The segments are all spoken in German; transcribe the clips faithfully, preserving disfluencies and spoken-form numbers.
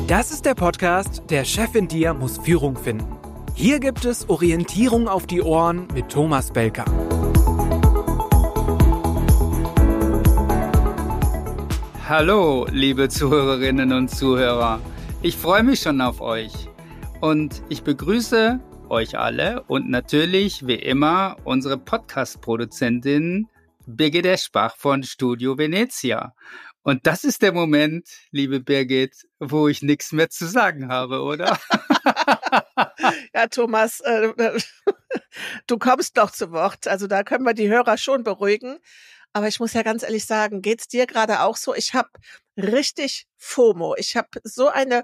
Das ist der Podcast „Der Chef in dir muss Führung finden“. Hier gibt es Orientierung auf die Ohren mit Thomas Belker. Hallo, liebe Zuhörerinnen und Zuhörer. Ich freue mich schon auf euch. Und ich begrüße euch alle und natürlich, wie immer, unsere Podcast-Produzentin Birgit Eschbach von Studio Venezia. Und das ist der Moment, liebe Birgit, wo ich nichts mehr zu sagen habe, oder? Ja, Thomas, äh, du kommst doch zu Wort. Also da können wir die Hörer schon beruhigen. Aber ich muss ja ganz ehrlich sagen, geht's dir gerade auch so? Ich habe richtig FOMO. Ich habe so eine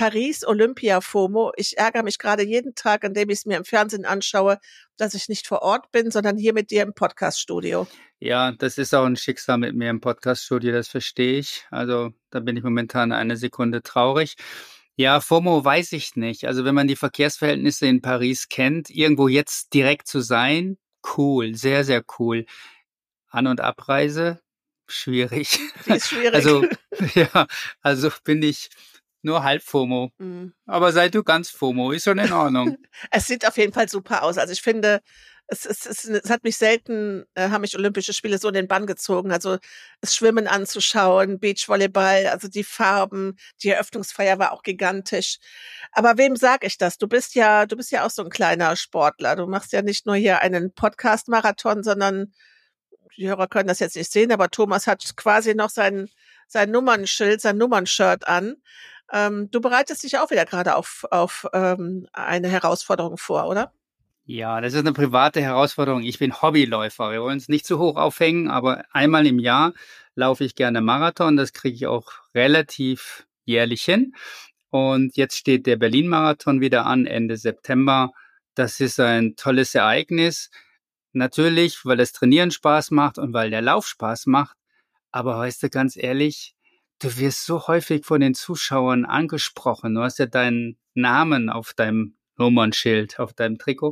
Paris-Olympia-FOMO. Ich ärgere mich gerade jeden Tag, an dem ich es mir im Fernsehen anschaue, dass ich nicht vor Ort bin, sondern hier mit dir im Podcast-Studio. Ja, das ist auch ein Schicksal mit mir im Podcast-Studio, das verstehe ich. Also da bin ich momentan eine Sekunde traurig. Ja, FOMO weiß ich nicht. Also wenn man die Verkehrsverhältnisse in Paris kennt, irgendwo jetzt direkt zu sein, cool, sehr, sehr cool. An- und Abreise, schwierig. Die ist schwierig. Also, ja, also bin ich nur halb FOMO. Mhm. Aber sei du ganz FOMO, ist schon in Ordnung. Es sieht auf jeden Fall super aus. Also ich finde, es, es, es, es hat mich selten, äh, haben mich Olympische Spiele so in den Bann gezogen. Also das Schwimmen anzuschauen, Beachvolleyball, also die Farben, die Eröffnungsfeier war auch gigantisch. Aber wem sage ich das? Du bist ja, du bist ja auch so ein kleiner Sportler. Du machst ja nicht nur hier einen Podcast-Marathon, sondern die Hörer können das jetzt nicht sehen, aber Thomas hat quasi noch sein, sein Nummernschild, sein Nummernshirt an. Ähm, du bereitest dich auch wieder gerade auf, auf ähm, eine Herausforderung vor, oder? Ja, das ist eine private Herausforderung. Ich bin Hobbyläufer. Wir wollen es nicht zu hoch aufhängen, aber einmal im Jahr laufe ich gerne Marathon. Das kriege ich auch relativ jährlich hin. Und jetzt steht der Berlin-Marathon wieder an, Ende September. Das ist ein tolles Ereignis. Natürlich, weil das Trainieren Spaß macht und weil der Lauf Spaß macht. Aber weißt du, ganz ehrlich, du wirst so häufig von den Zuschauern angesprochen. Du hast ja deinen Namen auf deinem Nummernschild, auf deinem Trikot.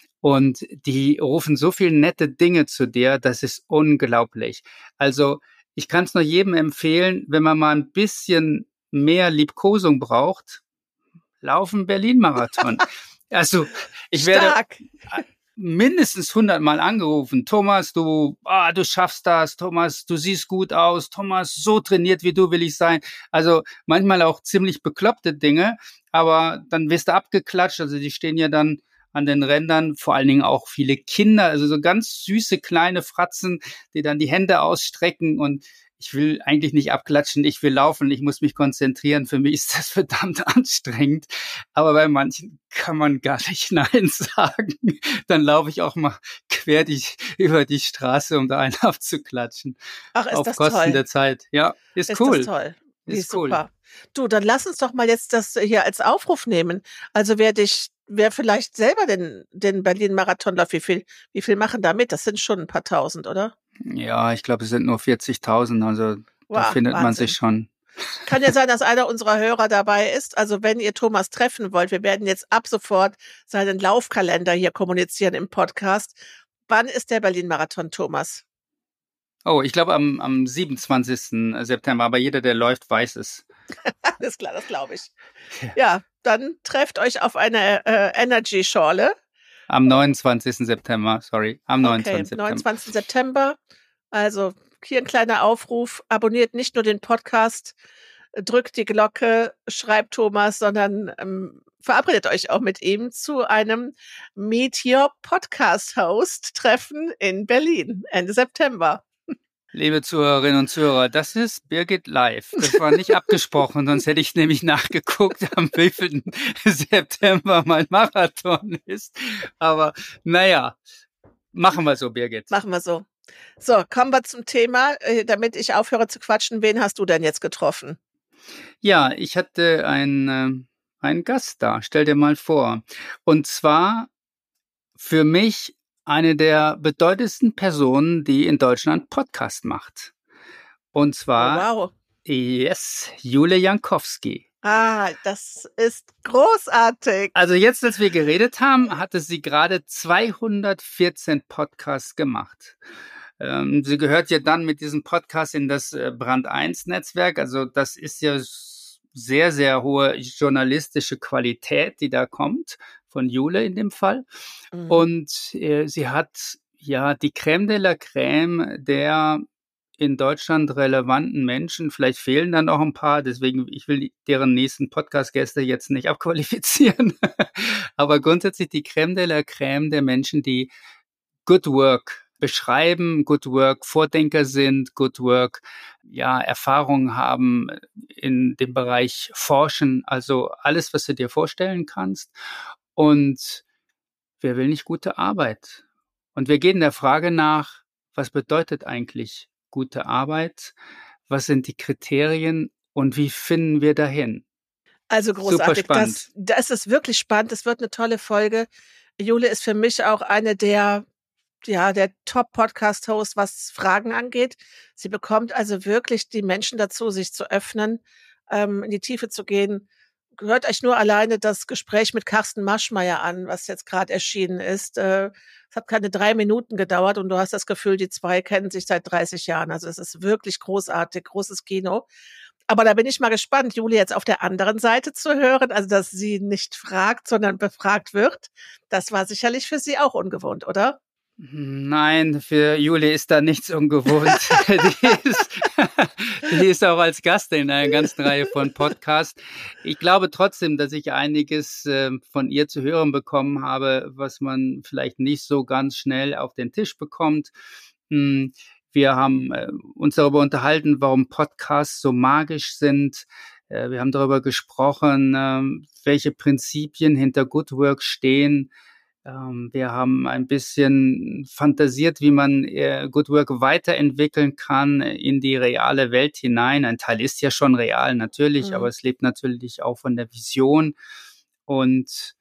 Und die rufen so viele nette Dinge zu dir, das ist unglaublich. Also ich kann es nur jedem empfehlen, wenn man mal ein bisschen mehr Liebkosung braucht, laufen Berlin-Marathon. Also ich Stark. werde mindestens hundertmal angerufen. Thomas, du, ah, du schaffst das. Thomas, du siehst gut aus. Thomas, so trainiert wie du will ich sein. Also manchmal auch ziemlich bekloppte Dinge, aber dann wirst du abgeklatscht. Also die stehen ja dann an den Rändern, vor allen Dingen auch viele Kinder, also so ganz süße kleine Fratzen, die dann die Hände ausstrecken und ich will eigentlich nicht abklatschen, ich will laufen, ich muss mich konzentrieren. Für mich ist das verdammt anstrengend. Aber bei manchen kann man gar nicht Nein sagen. Dann laufe ich auch mal quer die, über die Straße, um da einen abzuklatschen. Ach, ist auf das Kosten toll. der Zeit. Ja, ist, Ist cool. das toll. Wie Ist cool. super. Du, dann lass uns doch mal jetzt das hier als Aufruf nehmen. Also wer dich, wer vielleicht selber den, den Berlin-Marathon läuft, wie viel, wie viel machen da mit? Das sind schon ein paar tausend, oder? Ja, ich glaube, es sind nur vierzigtausend, also Wow, da findet Wahnsinn. man sich schon. Kann ja sein, dass einer unserer Hörer dabei ist. Also wenn ihr Thomas treffen wollt, wir werden jetzt ab sofort seinen Laufkalender hier kommunizieren im Podcast. Wann ist der Berlin-Marathon, Thomas? Oh, ich glaube am, am siebenundzwanzigsten September, aber jeder, der läuft, weiß es. Alles klar, das glaube ich. Ja, dann trefft euch auf eine äh, Energy-Schorle. Am neunundzwanzigsten September, sorry, am neunundzwanzigsten Okay, September. neunundzwanzigsten September. Also hier ein kleiner Aufruf. Abonniert nicht nur den Podcast, drückt die Glocke, schreibt Thomas, sondern ähm, verabredet euch auch mit ihm zu einem Meet Your Podcast Host Treffen in Berlin Ende September. Liebe Zuhörerinnen und Zuhörer, das ist Birgit live. Das war nicht abgesprochen, sonst hätte ich nämlich nachgeguckt, am wievielten September mein Marathon ist. Aber naja, machen wir so, Birgit. Machen wir so. So, kommen wir zum Thema. Äh, Damit ich aufhöre zu quatschen, wen hast du denn jetzt getroffen? Ja, ich hatte einen, äh, einen Gast da, stell dir mal vor. Und zwar für mich eine der bedeutendsten Personen, die in Deutschland Podcast macht. Und zwar, Oh, wow. yes, Jule Jankowski. Ah, das ist großartig. Also jetzt, als wir geredet haben, hatte sie gerade zweihundertvierzehn Podcasts gemacht. Ähm, sie gehört ja dann mit diesem Podcast in das äh, Brand eins Netzwerk. Also das ist ja sehr, sehr hohe journalistische Qualität, die da kommt, von Jule in dem Fall. Mhm. Und äh, sie hat ja die Crème de la Crème der in Deutschland relevanten Menschen. Vielleicht fehlen dann noch ein paar, deswegen, ich will deren nächsten Podcast-Gäste jetzt nicht abqualifizieren. Aber grundsätzlich die Crème de la Crème der Menschen, die Good Work beschreiben, Good Work Vordenker sind, Good Work ja Erfahrungen haben in dem Bereich Forschen, also alles, was du dir vorstellen kannst. Und wer will nicht gute Arbeit? Und wir gehen der Frage nach, was bedeutet eigentlich gute Arbeit? Was sind die Kriterien und wie finden wir dahin? Also großartig. Das, das ist wirklich spannend. Es wird eine tolle Folge. Jule ist für mich auch eine der ja, der Top-Podcast-Host, was Fragen angeht. Sie bekommt also wirklich die Menschen dazu, sich zu öffnen, ähm, in die Tiefe zu gehen. Hört euch nur alleine das Gespräch mit Carsten Maschmeyer an, was jetzt gerade erschienen ist. Äh, es hat keine drei Minuten gedauert und du hast das Gefühl, die zwei kennen sich seit dreißig Jahren. Also es ist wirklich großartig, großes Kino. Aber da bin ich mal gespannt, Jule jetzt auf der anderen Seite zu hören, also dass sie nicht fragt, sondern befragt wird. Das war sicherlich für sie auch ungewohnt, oder? Nein, für Jule ist da nichts ungewohnt. die, ist, die ist auch als Gast in einer ganzen Reihe von Podcasts. Ich glaube trotzdem, dass ich einiges äh, von ihr zu hören bekommen habe, was man vielleicht nicht so ganz schnell auf den Tisch bekommt. Hm, wir haben äh, uns darüber unterhalten, warum Podcasts so magisch sind. Äh, wir haben darüber gesprochen, äh, welche Prinzipien hinter Good Work stehen. Wir haben ein bisschen fantasiert, wie man Good Work weiterentwickeln kann in die reale Welt hinein. Ein Teil ist ja schon real, natürlich, mhm. aber es lebt natürlich auch von der Vision. Und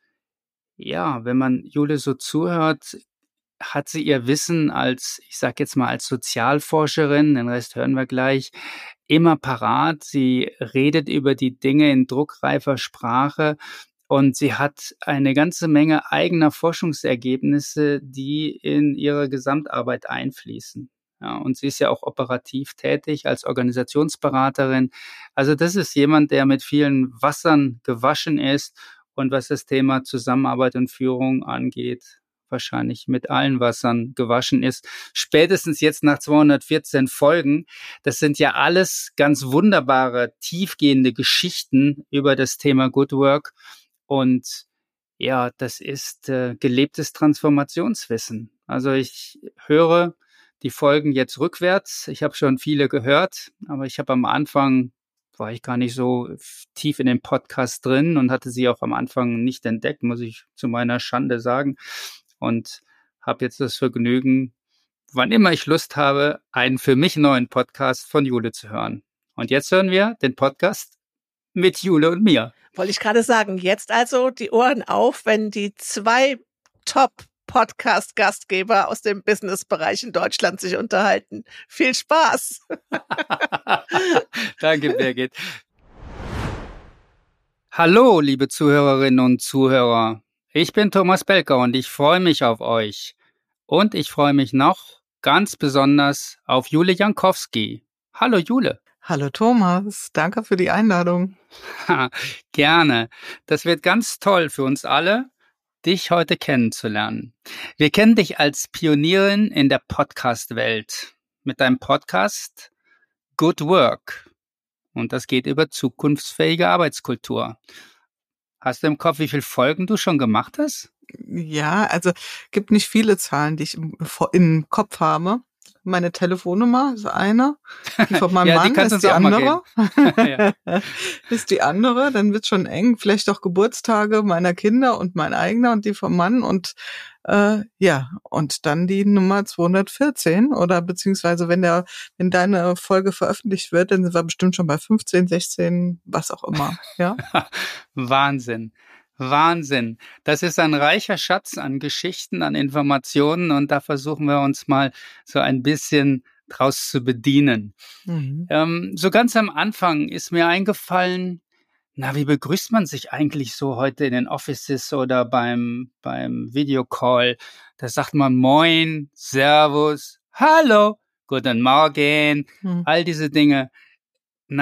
ja, wenn man Jule so zuhört, hat sie ihr Wissen als, ich sag jetzt mal als Sozialforscherin, den Rest hören wir gleich, immer parat. Sie redet über die Dinge in druckreifer Sprache. Und sie hat eine ganze Menge eigener Forschungsergebnisse, die in ihre Gesamtarbeit einfließen. Ja, und sie ist ja auch operativ tätig als Organisationsberaterin. Also das ist jemand, der mit vielen Wassern gewaschen ist und was das Thema Zusammenarbeit und Führung angeht, wahrscheinlich mit allen Wassern gewaschen ist. Spätestens jetzt nach zweihundertvierzehn Folgen. Das sind ja alles ganz wunderbare, tiefgehende Geschichten über das Thema Good Work. Und ja, das ist äh, gelebtes Transformationswissen. Also ich höre die Folgen jetzt rückwärts. Ich habe schon viele gehört, aber ich habe am Anfang, war ich gar nicht so tief in dem Podcast drin und hatte sie auch am Anfang nicht entdeckt, muss ich zu meiner Schande sagen. Und habe jetzt das Vergnügen, wann immer ich Lust habe, einen für mich neuen Podcast von Jule zu hören. Und jetzt hören wir den Podcast mit Jule und mir. Wollte ich gerade sagen, jetzt also die Ohren auf, wenn die zwei Top-Podcast-Gastgeber aus dem Business-Bereich in Deutschland sich unterhalten. Viel Spaß! Danke, Birgit. Hallo, liebe Zuhörerinnen und Zuhörer. Ich bin Thomas Belker und ich freue mich auf euch. Und ich freue mich noch ganz besonders auf Jule Jankowski. Hallo, Jule. Hallo Thomas, danke für die Einladung. Ha, gerne. Das wird ganz toll für uns alle, dich heute kennenzulernen. Wir kennen dich als Pionierin in der Podcast-Welt mit deinem Podcast Good Work. Und das geht über zukunftsfähige Arbeitskultur. Hast du im Kopf, wie viele Folgen du schon gemacht hast? Ja, also gibt nicht viele Zahlen, die ich im, im Kopf habe. Meine Telefonnummer ist eine, die von meinem ja, Mann ist die andere. ja. ist die andere, dann wird schon eng. Vielleicht auch Geburtstage meiner Kinder und mein eigener und die vom Mann und äh, ja und dann die Nummer zweihundertvierzehn oder beziehungsweise wenn der wenn deine Folge veröffentlicht wird, dann sind wir bestimmt schon bei fünfzehn, sechzehn, was auch immer. Ja. Wahnsinn. Wahnsinn. Das ist ein reicher Schatz an Geschichten, an Informationen und da versuchen wir uns mal so ein bisschen draus zu bedienen. Mhm. Ähm, so ganz am Anfang ist mir eingefallen, na, wie begrüßt man sich eigentlich so heute in den Offices oder beim, beim Videocall? Da sagt man Moin, Servus, Hallo, Guten Morgen, mhm. all diese Dinge. Nach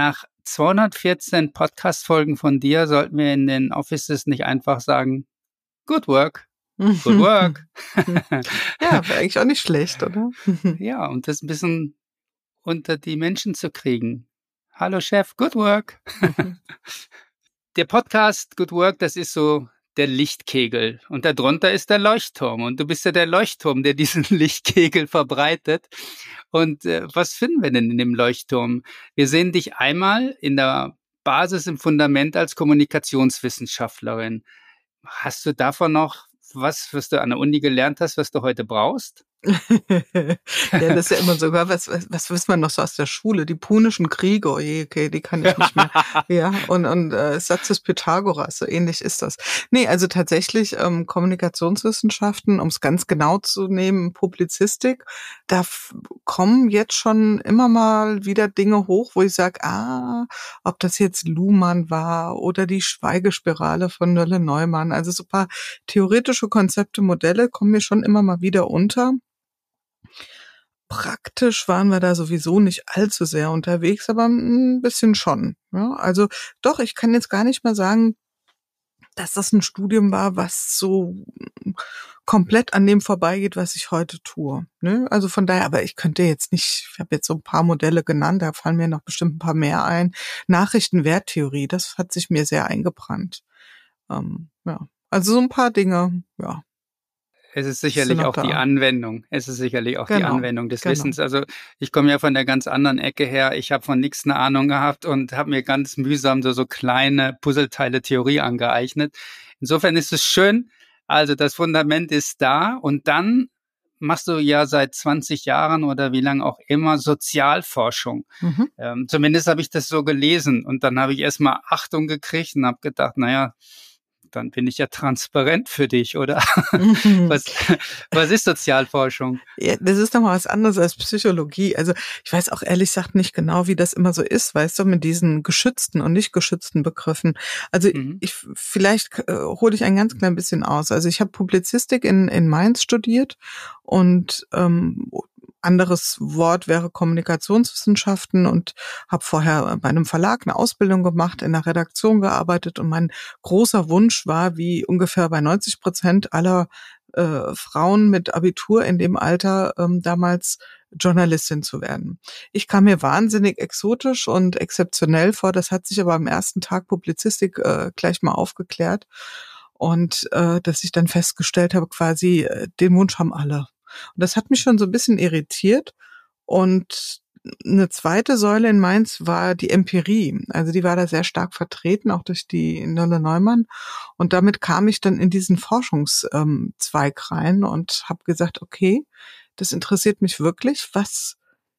zweihundertvierzehn Podcast-Folgen von dir sollten wir in den Offices nicht einfach sagen, good work, good work. Ja, wäre eigentlich auch nicht schlecht, oder? Ja, und das ein bisschen unter die Menschen zu kriegen. Hallo Chef, good work. Der Podcast Good Work, das ist so der Lichtkegel und darunter ist der Leuchtturm und du bist ja der Leuchtturm, der diesen Lichtkegel verbreitet. Und äh, was finden wir denn in dem Leuchtturm? Wir sehen dich einmal in der Basis, im Fundament als Kommunikationswissenschaftlerin. Hast du davon noch was, was du an der Uni gelernt hast, was du heute brauchst? Ja, das ist ja immer so, was, was, was wissen wir noch so aus der Schule? Die Punischen Kriege, oh je, okay, die kann ich nicht mehr. Ja, und, und äh, Satz des Pythagoras, so ähnlich ist das. Nee, also tatsächlich ähm, Kommunikationswissenschaften, um es ganz genau zu nehmen, Publizistik, da f- kommen jetzt schon immer mal wieder Dinge hoch, wo ich sage, ah, ob das jetzt Luhmann war oder die Schweigespirale von Nölle-Neumann, also so ein paar theoretische Konzepte, Modelle kommen mir schon immer mal wieder unter. Praktisch waren wir da sowieso nicht allzu sehr unterwegs, aber ein bisschen schon. Ja, also doch, ich kann jetzt gar nicht mal sagen, dass das ein Studium war, was so komplett an dem vorbeigeht, was ich heute tue. Ne? Also von daher, aber ich könnte jetzt nicht, ich habe jetzt so ein paar Modelle genannt, da fallen mir noch bestimmt ein paar mehr ein. Nachrichtenwerttheorie, das hat sich mir sehr eingebrannt. Ähm, ja, also so ein paar Dinge, ja. Es ist sicherlich auch da? die Anwendung. Es ist sicherlich auch Genau, die Anwendung des genau. Wissens. Also ich komme ja von der ganz anderen Ecke her. Ich habe von nichts eine Ahnung gehabt und habe mir ganz mühsam so, so kleine Puzzleteile Theorie angeeignet. Insofern ist es schön. Also das Fundament ist da und dann machst du ja seit zwanzig Jahren oder wie lange auch immer Sozialforschung. Mhm. Ähm, zumindest habe ich das so gelesen und dann habe ich erstmal Achtung gekriegt und habe gedacht, naja, dann bin ich ja transparent für dich, oder? was, was ist Sozialforschung? Ja, das ist doch mal was anderes als Psychologie. Also ich weiß auch ehrlich gesagt nicht genau, wie das immer so ist, weißt du, mit diesen geschützten und nicht geschützten Begriffen. Also mhm. ich vielleicht äh, hole ich ein ganz klein bisschen aus. Also ich habe Publizistik in in Mainz studiert und ähm, anderes Wort wäre Kommunikationswissenschaften und habe vorher bei einem Verlag eine Ausbildung gemacht, in der Redaktion gearbeitet und mein großer Wunsch war, wie ungefähr bei neunzig Prozent aller äh, Frauen mit Abitur in dem Alter ähm, damals Journalistin zu werden. Ich kam mir wahnsinnig exotisch und exzeptionell vor, das hat sich aber am ersten Tag Publizistik äh, gleich mal aufgeklärt und äh, dass ich dann festgestellt habe, quasi äh, den Wunsch haben alle. Und das hat mich schon so ein bisschen irritiert. Und eine zweite Säule in Mainz war die Empirie. Also die war da sehr stark vertreten, auch durch die Nölle-Neumann. Und damit kam ich dann in diesen Forschungszweig rein und habe gesagt, okay, das interessiert mich wirklich, was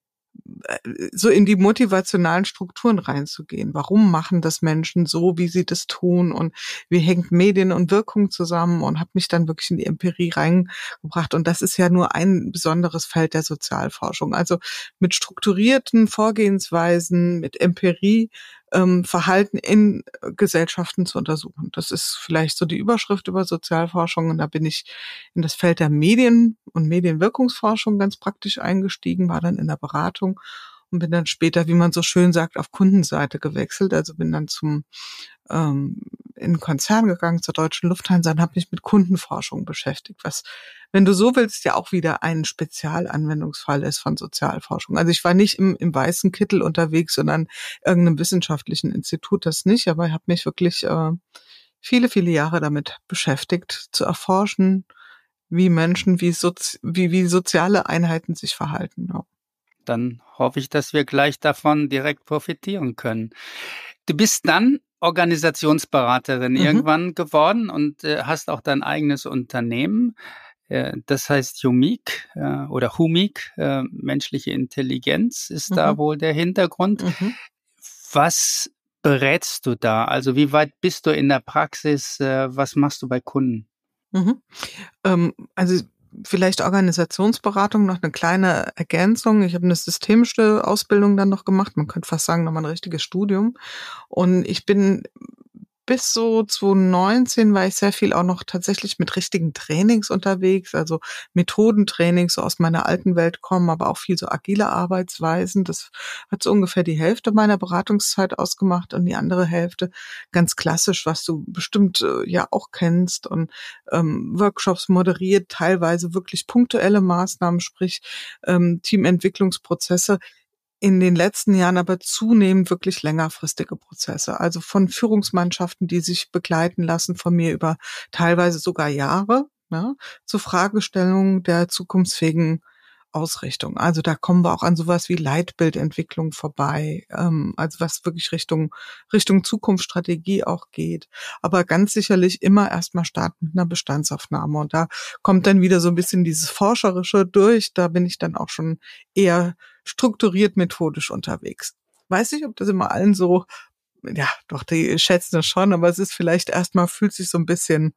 so in die motivationalen Strukturen reinzugehen. Warum machen das Menschen so, wie sie das tun und wie hängt Medien und Wirkung zusammen und habe mich dann wirklich in die Empirie reingebracht. Und das ist ja nur ein besonderes Feld der Sozialforschung. Also mit strukturierten Vorgehensweisen, mit Empirie, ähm, Verhalten in Gesellschaften zu untersuchen. Das ist vielleicht so die Überschrift über Sozialforschung. Und da bin ich in das Feld der Medien- und Medienwirkungsforschung ganz praktisch eingestiegen, war dann in der Beratung und bin dann später, wie man so schön sagt, auf Kundenseite gewechselt. Also bin dann zum ähm, in den Konzern gegangen, zur Deutschen Lufthansa und habe mich mit Kundenforschung beschäftigt, was, wenn du so willst, ja auch wieder ein Spezialanwendungsfall ist von Sozialforschung. Also ich war nicht im, im weißen Kittel unterwegs, sondern irgendeinem wissenschaftlichen Institut, das nicht, aber ich habe mich wirklich äh, viele, viele Jahre damit beschäftigt, zu erforschen, wie Menschen, wie, Sozi- wie, wie soziale Einheiten sich verhalten. Ja. Dann hoffe ich, dass wir gleich davon direkt profitieren können. Du bist dann Organisationsberaterin mhm. irgendwann geworden und äh, hast auch dein eigenes Unternehmen. Äh, das heißt Humik äh, oder Humik, äh, menschliche Intelligenz ist mhm. da wohl der Hintergrund. Mhm. Was berätst du da? Also wie weit bist du in der Praxis? Äh, was machst du bei Kunden? Mhm. Ähm, also vielleicht Organisationsberatung, noch eine kleine Ergänzung. Ich habe eine systemische Ausbildung dann noch gemacht. Man könnte fast sagen, nochmal ein richtiges Studium. Und ich bin bis so zwanzig neunzehn war ich sehr viel auch noch tatsächlich mit richtigen Trainings unterwegs, also Methodentrainings so aus meiner alten Welt kommen, aber auch viel so agile Arbeitsweisen. Das hat so ungefähr die Hälfte meiner Beratungszeit ausgemacht und die andere Hälfte ganz klassisch, was du bestimmt äh, ja auch kennst und ähm, Workshops moderiert, teilweise wirklich punktuelle Maßnahmen, sprich ähm, Teamentwicklungsprozesse. In den letzten Jahren aber zunehmend wirklich längerfristige Prozesse, also von Führungsmannschaften, die sich begleiten lassen von mir über teilweise sogar Jahre, ne, zur Fragestellung der zukunftsfähigen Ausrichtung. Also da kommen wir auch an sowas wie Leitbildentwicklung vorbei, ähm, also was wirklich Richtung Richtung Zukunftsstrategie auch geht. Aber ganz sicherlich immer erstmal starten mit einer Bestandsaufnahme. Und da kommt dann wieder so ein bisschen dieses Forscherische durch. Da bin ich dann auch schon eher strukturiert methodisch unterwegs. Weiß nicht, ob das immer allen so, ja, doch, die schätzen es schon, aber es ist vielleicht erstmal, fühlt sich so ein bisschen,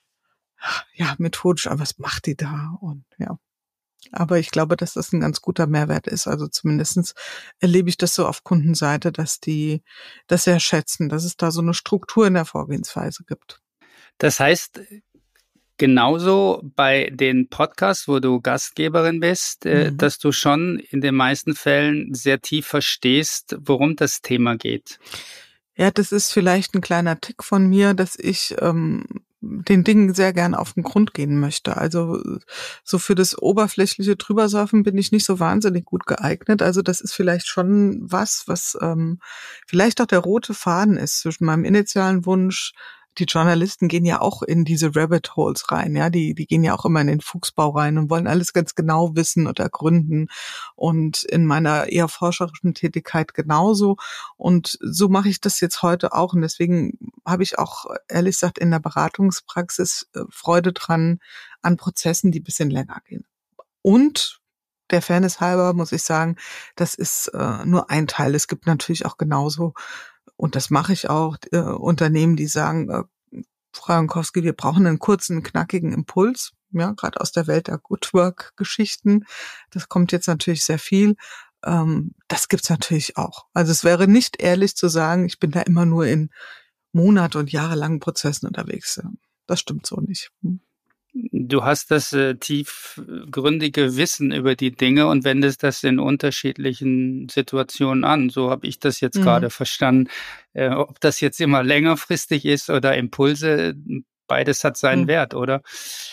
ja, methodisch an, was macht die da? Und ja. Aber ich glaube, dass das ein ganz guter Mehrwert ist. Also zumindestens erlebe ich das so auf Kundenseite, dass die das sehr schätzen, dass es da so eine Struktur in der Vorgehensweise gibt. Das heißt, genauso bei den Podcasts, wo du Gastgeberin bist, äh, mhm. dass du schon in den meisten Fällen sehr tief verstehst, worum das Thema geht. Ja, das ist vielleicht ein kleiner Tick von mir, dass ich ähm, den Dingen sehr gern auf den Grund gehen möchte. Also so für das oberflächliche Drübersurfen bin ich nicht so wahnsinnig gut geeignet. Also das ist vielleicht schon was, was ähm, vielleicht auch der rote Faden ist zwischen meinem initialen Wunsch. Die Journalisten gehen ja auch in diese Rabbit Holes rein, ja, die die gehen ja auch immer in den Fuchsbau rein und wollen alles ganz genau wissen und ergründen. Und in meiner eher forscherischen Tätigkeit genauso. Und so mache ich das jetzt heute auch. Und deswegen habe ich auch, ehrlich gesagt, in der Beratungspraxis Freude dran an Prozessen, die ein bisschen länger gehen. Und der Fairness halber muss ich sagen, das ist äh, nur ein Teil. Es gibt natürlich auch genauso, und das mache ich auch, äh, Unternehmen, die sagen, äh, Frau Jankowski, wir brauchen einen kurzen, knackigen Impuls, ja, gerade aus der Welt der Good Work-Geschichten. Das kommt jetzt natürlich sehr viel. Ähm, das gibt's natürlich auch. Also es wäre nicht ehrlich zu sagen, ich bin da immer nur in Monate und jahrelangen Prozessen unterwegs. Das stimmt so nicht. Hm. Du hast das äh, tiefgründige Wissen über die Dinge und wendest das in unterschiedlichen Situationen an. So habe ich das jetzt mhm. gerade verstanden. Äh, ob das jetzt immer längerfristig ist oder Impulse, beides hat seinen mhm. Wert, oder?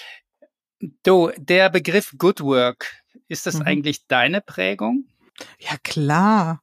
Du, der Begriff Good Work, ist das mhm. eigentlich deine Prägung? Ja, klar.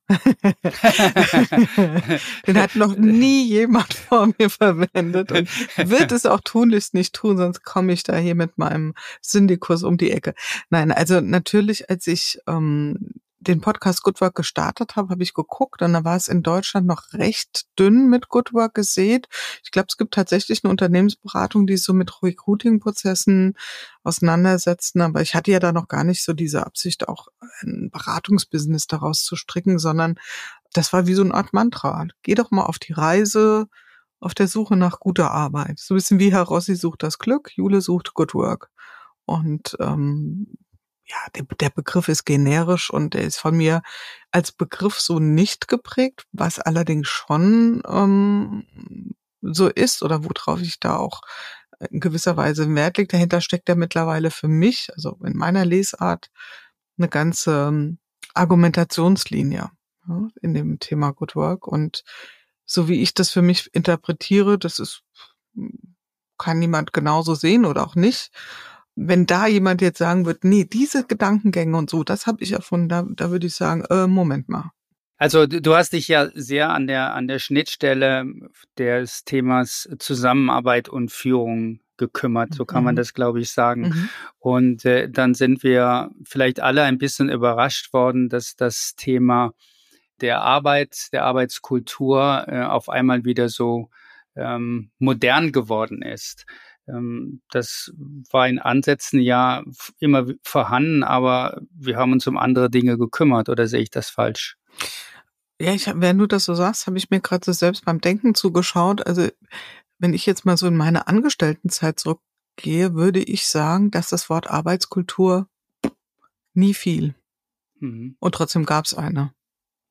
Den hat noch nie jemand vor mir verwendet und wird es auch tunlichst nicht tun, sonst komme ich da hier mit meinem Syndikus um die Ecke. Nein, also natürlich, als ich ähm, den Podcast Good Work gestartet habe, habe ich geguckt und da war es in Deutschland noch recht dünn mit Good Work gesät. Ich glaube, es gibt tatsächlich eine Unternehmensberatung, die so mit Recruiting-Prozessen auseinandersetzen, aber ich hatte ja da noch gar nicht so diese Absicht, auch ein Beratungsbusiness daraus zu stricken, sondern das war wie so eine Art Mantra. Geh doch mal auf die Reise auf der Suche nach guter Arbeit. So ein bisschen wie Herr Rossi sucht das Glück, Jule sucht Good Work. Und ähm, ja, der, der Begriff ist generisch und der ist von mir als Begriff so nicht geprägt, was allerdings schon ähm, so ist oder worauf ich da auch in gewisser Weise Wert lege. Dahinter steckt ja mittlerweile für mich, also in meiner Lesart, eine ganze ähm, Argumentationslinie, ja, in dem Thema Good Work. Und so wie ich das für mich interpretiere, das ist, kann niemand genauso sehen oder auch nicht. Wenn da jemand jetzt sagen wird, nee, diese Gedankengänge und so, das habe ich erfunden, da, da würde ich sagen, äh, Moment mal. Also du hast dich ja sehr an der an der Schnittstelle des Themas Zusammenarbeit und Führung gekümmert, so kann mhm. man das, glaube ich, sagen. Mhm. Und äh, dann sind wir vielleicht alle ein bisschen überrascht worden, dass das Thema der Arbeit, der Arbeitskultur äh, auf einmal wieder so ähm, modern geworden ist. Das war in Ansätzen ja immer vorhanden, aber wir haben uns um andere Dinge gekümmert, oder sehe ich das falsch? Ja, ich, während du das so sagst, habe ich mir gerade so selbst beim Denken zugeschaut. Also wenn ich jetzt mal so in meine Angestelltenzeit zurückgehe, würde ich sagen, dass das Wort Arbeitskultur nie fiel. Mhm. Und trotzdem gab es eine.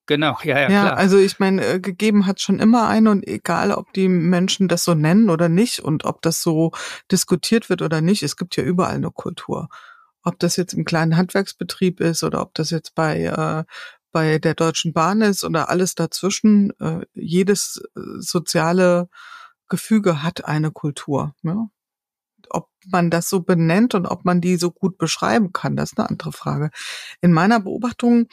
Genau, ja, ja, ja klar. Also ich meine, gegeben hat schon immer eine und egal, ob die Menschen das so nennen oder nicht und ob das so diskutiert wird oder nicht, es gibt ja überall eine Kultur. Ob das jetzt im kleinen Handwerksbetrieb ist oder ob das jetzt bei äh, bei der Deutschen Bahn ist oder alles dazwischen, äh, jedes äh, soziale Gefüge hat eine Kultur. Ja? Ob man das so benennt und ob man die so gut beschreiben kann, das ist eine andere Frage. In meiner Beobachtung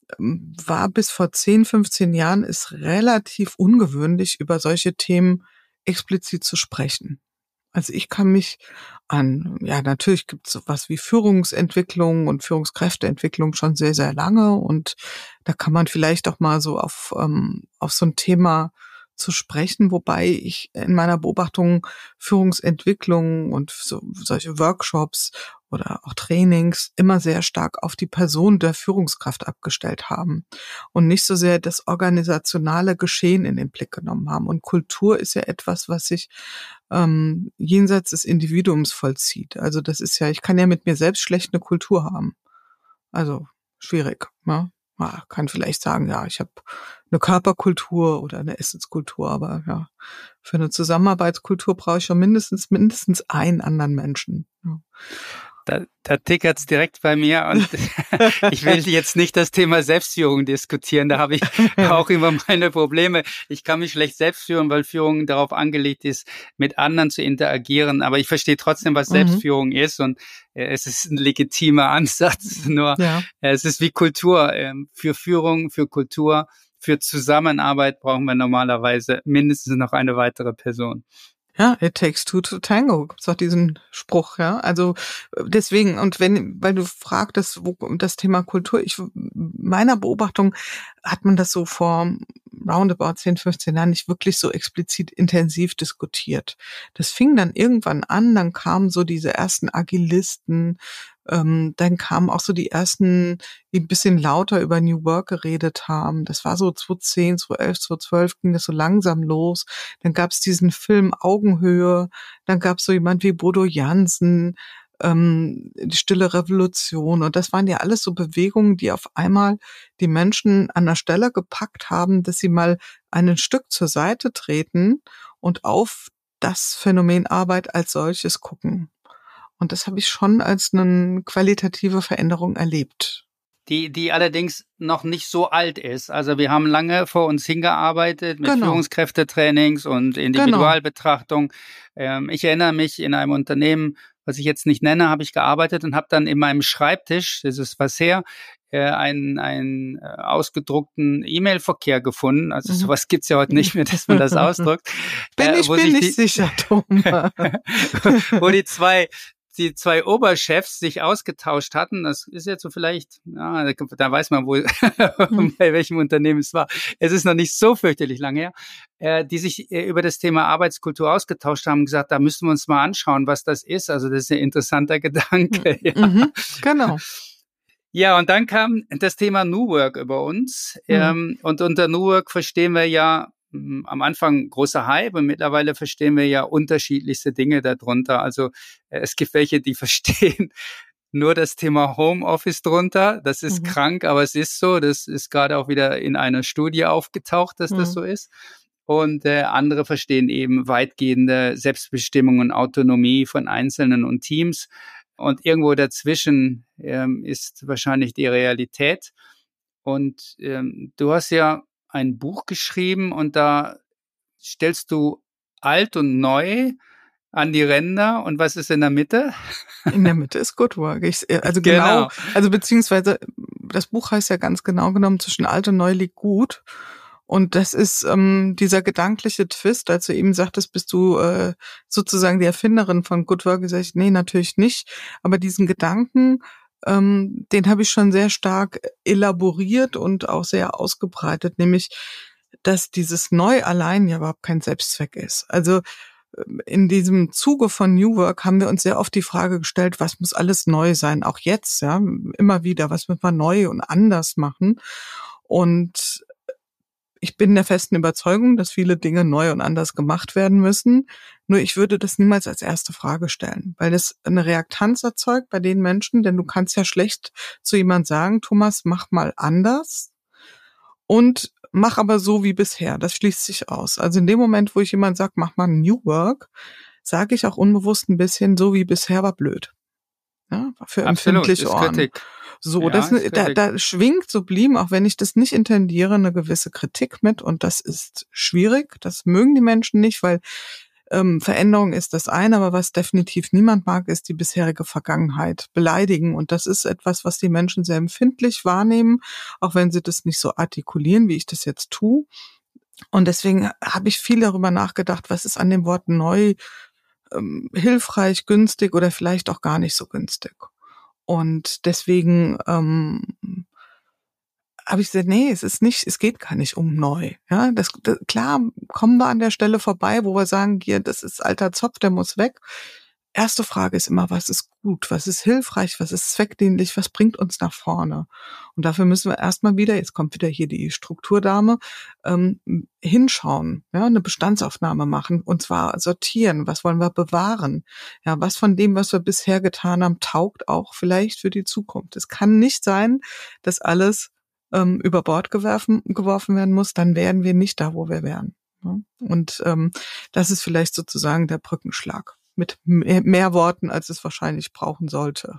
war bis vor zehn, fünfzehn Jahren ist relativ ungewöhnlich, über solche Themen explizit zu sprechen. Also ich kann mich an, ja, natürlich gibt es sowas wie Führungsentwicklung und Führungskräfteentwicklung schon sehr, sehr lange und da kann man vielleicht auch mal so auf, ähm, auf so ein Thema zu sprechen, wobei ich in meiner Beobachtung Führungsentwicklung und so, solche Workshops oder auch Trainings immer sehr stark auf die Person der Führungskraft abgestellt haben und nicht so sehr das organisationale Geschehen in den Blick genommen haben. Und Kultur ist ja etwas, was sich ähm, jenseits des Individuums vollzieht. Also das ist ja, ich kann ja mit mir selbst schlecht eine Kultur haben. Also schwierig, ne? Man kann vielleicht sagen, ja, ich habe eine Körperkultur oder eine Essenskultur, aber ja, für eine Zusammenarbeitskultur brauche ich schon mindestens mindestens einen anderen Menschen. Ja. Da, da tickert's direkt bei mir und ich will jetzt nicht das Thema Selbstführung diskutieren, da habe ich auch immer meine Probleme. Ich kann mich schlecht selbst führen, weil Führung darauf angelegt ist, mit anderen zu interagieren, aber ich verstehe trotzdem, was Selbstführung mhm. ist und äh, es ist ein legitimer Ansatz, nur ja. äh, es ist wie Kultur. Äh, für Führung, für Kultur, für Zusammenarbeit brauchen wir normalerweise mindestens noch eine weitere Person. Ja, it takes two to tango, gibt's auch diesen Spruch, ja. Also deswegen, und wenn, weil du fragtest, wo das Thema Kultur, ich meiner Beobachtung hat man das so vor roundabout zehn, fünfzehn Jahren nicht wirklich so explizit intensiv diskutiert. Das fing dann irgendwann an, dann kamen so diese ersten Agilisten, ähm, dann kamen auch so die ersten, die ein bisschen lauter über New Work geredet haben. Das war so zwanzig zehn, zwanzig elf, zwanzig zwölf ging das so langsam los. Dann gab es diesen Film Augenhöhe, dann gab es so jemand wie Bodo Jansen, ähm, die Stille Revolution. Und das waren ja alles so Bewegungen, die auf einmal die Menschen an der Stelle gepackt haben, dass sie mal ein Stück zur Seite treten und auf das Phänomen Arbeit als solches gucken. Und das habe ich schon als eine qualitative Veränderung erlebt. Die, die allerdings noch nicht so alt ist. Also wir haben lange vor uns hingearbeitet mit genau. Führungskräftetrainings und Individualbetrachtung. Genau. Ähm, ich erinnere mich, in einem Unternehmen, was ich jetzt nicht nenne, habe ich gearbeitet und habe dann in meinem Schreibtisch, das ist was her, äh, einen, einen äh, ausgedruckten E-Mail-Verkehr gefunden. Also mhm. sowas gibt's ja heute nicht mehr, dass man das ausdruckt. Bin äh, ich bin nicht die, sicher, Thomas. Wo die zwei die zwei Oberchefs sich ausgetauscht hatten, das ist jetzt so vielleicht, ja, da weiß man wohl, bei welchem Unternehmen es war. Es ist noch nicht so fürchterlich lange her, äh, die sich äh, über das Thema Arbeitskultur ausgetauscht haben und gesagt, da müssen wir uns mal anschauen, was das ist. Also das ist ein interessanter Gedanke. Ja. Mhm, genau. Ja, und dann kam das Thema New Work über uns. Mhm. Ähm, und unter New Work verstehen wir ja am Anfang großer Hype und mittlerweile verstehen wir ja unterschiedlichste Dinge darunter. Also äh, es gibt welche, die verstehen nur das Thema Homeoffice drunter. Das ist mhm. krank, aber es ist so. Das ist gerade auch wieder in einer Studie aufgetaucht, dass mhm. das so ist. Und äh, andere verstehen eben weitgehende Selbstbestimmung und Autonomie von Einzelnen und Teams. Und irgendwo dazwischen ähm, ist wahrscheinlich die Realität. Und ähm, du hast ja ein Buch geschrieben und da stellst du alt und neu an die Ränder und was ist in der Mitte? In der Mitte ist Good Work. Ich, also genau. genau, also beziehungsweise das Buch heißt ja ganz genau genommen, zwischen alt und neu liegt gut. Und das ist ähm, dieser gedankliche Twist, als du eben sagtest, bist du äh, sozusagen die Erfinderin von Good Work, sag ich, nee, natürlich nicht. Aber diesen Gedanken, Ähm, den habe ich schon sehr stark elaboriert und auch sehr ausgebreitet, nämlich, dass dieses Neu allein ja überhaupt kein Selbstzweck ist. Also in diesem Zuge von New Work haben wir uns sehr oft die Frage gestellt, was muss alles neu sein, auch jetzt, ja, immer wieder, was müssen wir neu und anders machen? Und ich bin der festen Überzeugung, dass viele Dinge neu und anders gemacht werden müssen. Nur ich würde das niemals als erste Frage stellen, weil das eine Reaktanz erzeugt bei den Menschen, denn du kannst ja schlecht zu jemandem sagen, Thomas, mach mal anders. und mach aber so wie bisher. Das schließt sich aus. Also in dem Moment, wo ich jemand sage, mach mal New Work, sage ich auch unbewusst ein bisschen, so wie bisher war blöd. Ja, für empfindliche Ohren. So, ja, das, da, da schwingt sublime, auch wenn ich das nicht intendiere, eine gewisse Kritik mit, und das ist schwierig. Das mögen die Menschen nicht, weil ähm, Veränderung ist das eine, aber was definitiv niemand mag, ist die bisherige Vergangenheit beleidigen, und das ist etwas, was die Menschen sehr empfindlich wahrnehmen, auch wenn sie das nicht so artikulieren, wie ich das jetzt tue. Und deswegen habe ich viel darüber nachgedacht, was ist an dem Wort neu ähm, hilfreich, günstig oder vielleicht auch gar nicht so günstig. Und deswegen ähm, habe ich gesagt, nee, es ist nicht, es geht gar nicht um neu. Ja, das, das klar kommen wir an der Stelle vorbei, wo wir sagen, hier, das ist alter Zopf, der muss weg. Erste Frage ist immer, was ist gut, was ist hilfreich, was ist zweckdienlich, was bringt uns nach vorne? Und dafür müssen wir erstmal wieder, jetzt kommt wieder hier die Strukturdame, ähm, hinschauen, ja, eine Bestandsaufnahme machen, und zwar sortieren, was wollen wir bewahren? Ja, was von dem, was wir bisher getan haben, taugt auch vielleicht für die Zukunft. Es kann nicht sein, dass alles ähm, über Bord gewerfen, geworfen werden muss, dann wären wir nicht da, wo wir wären. Ja? Und ähm, das ist vielleicht sozusagen der Brückenschlag. Mit mehr, mehr Worten, als es wahrscheinlich brauchen sollte.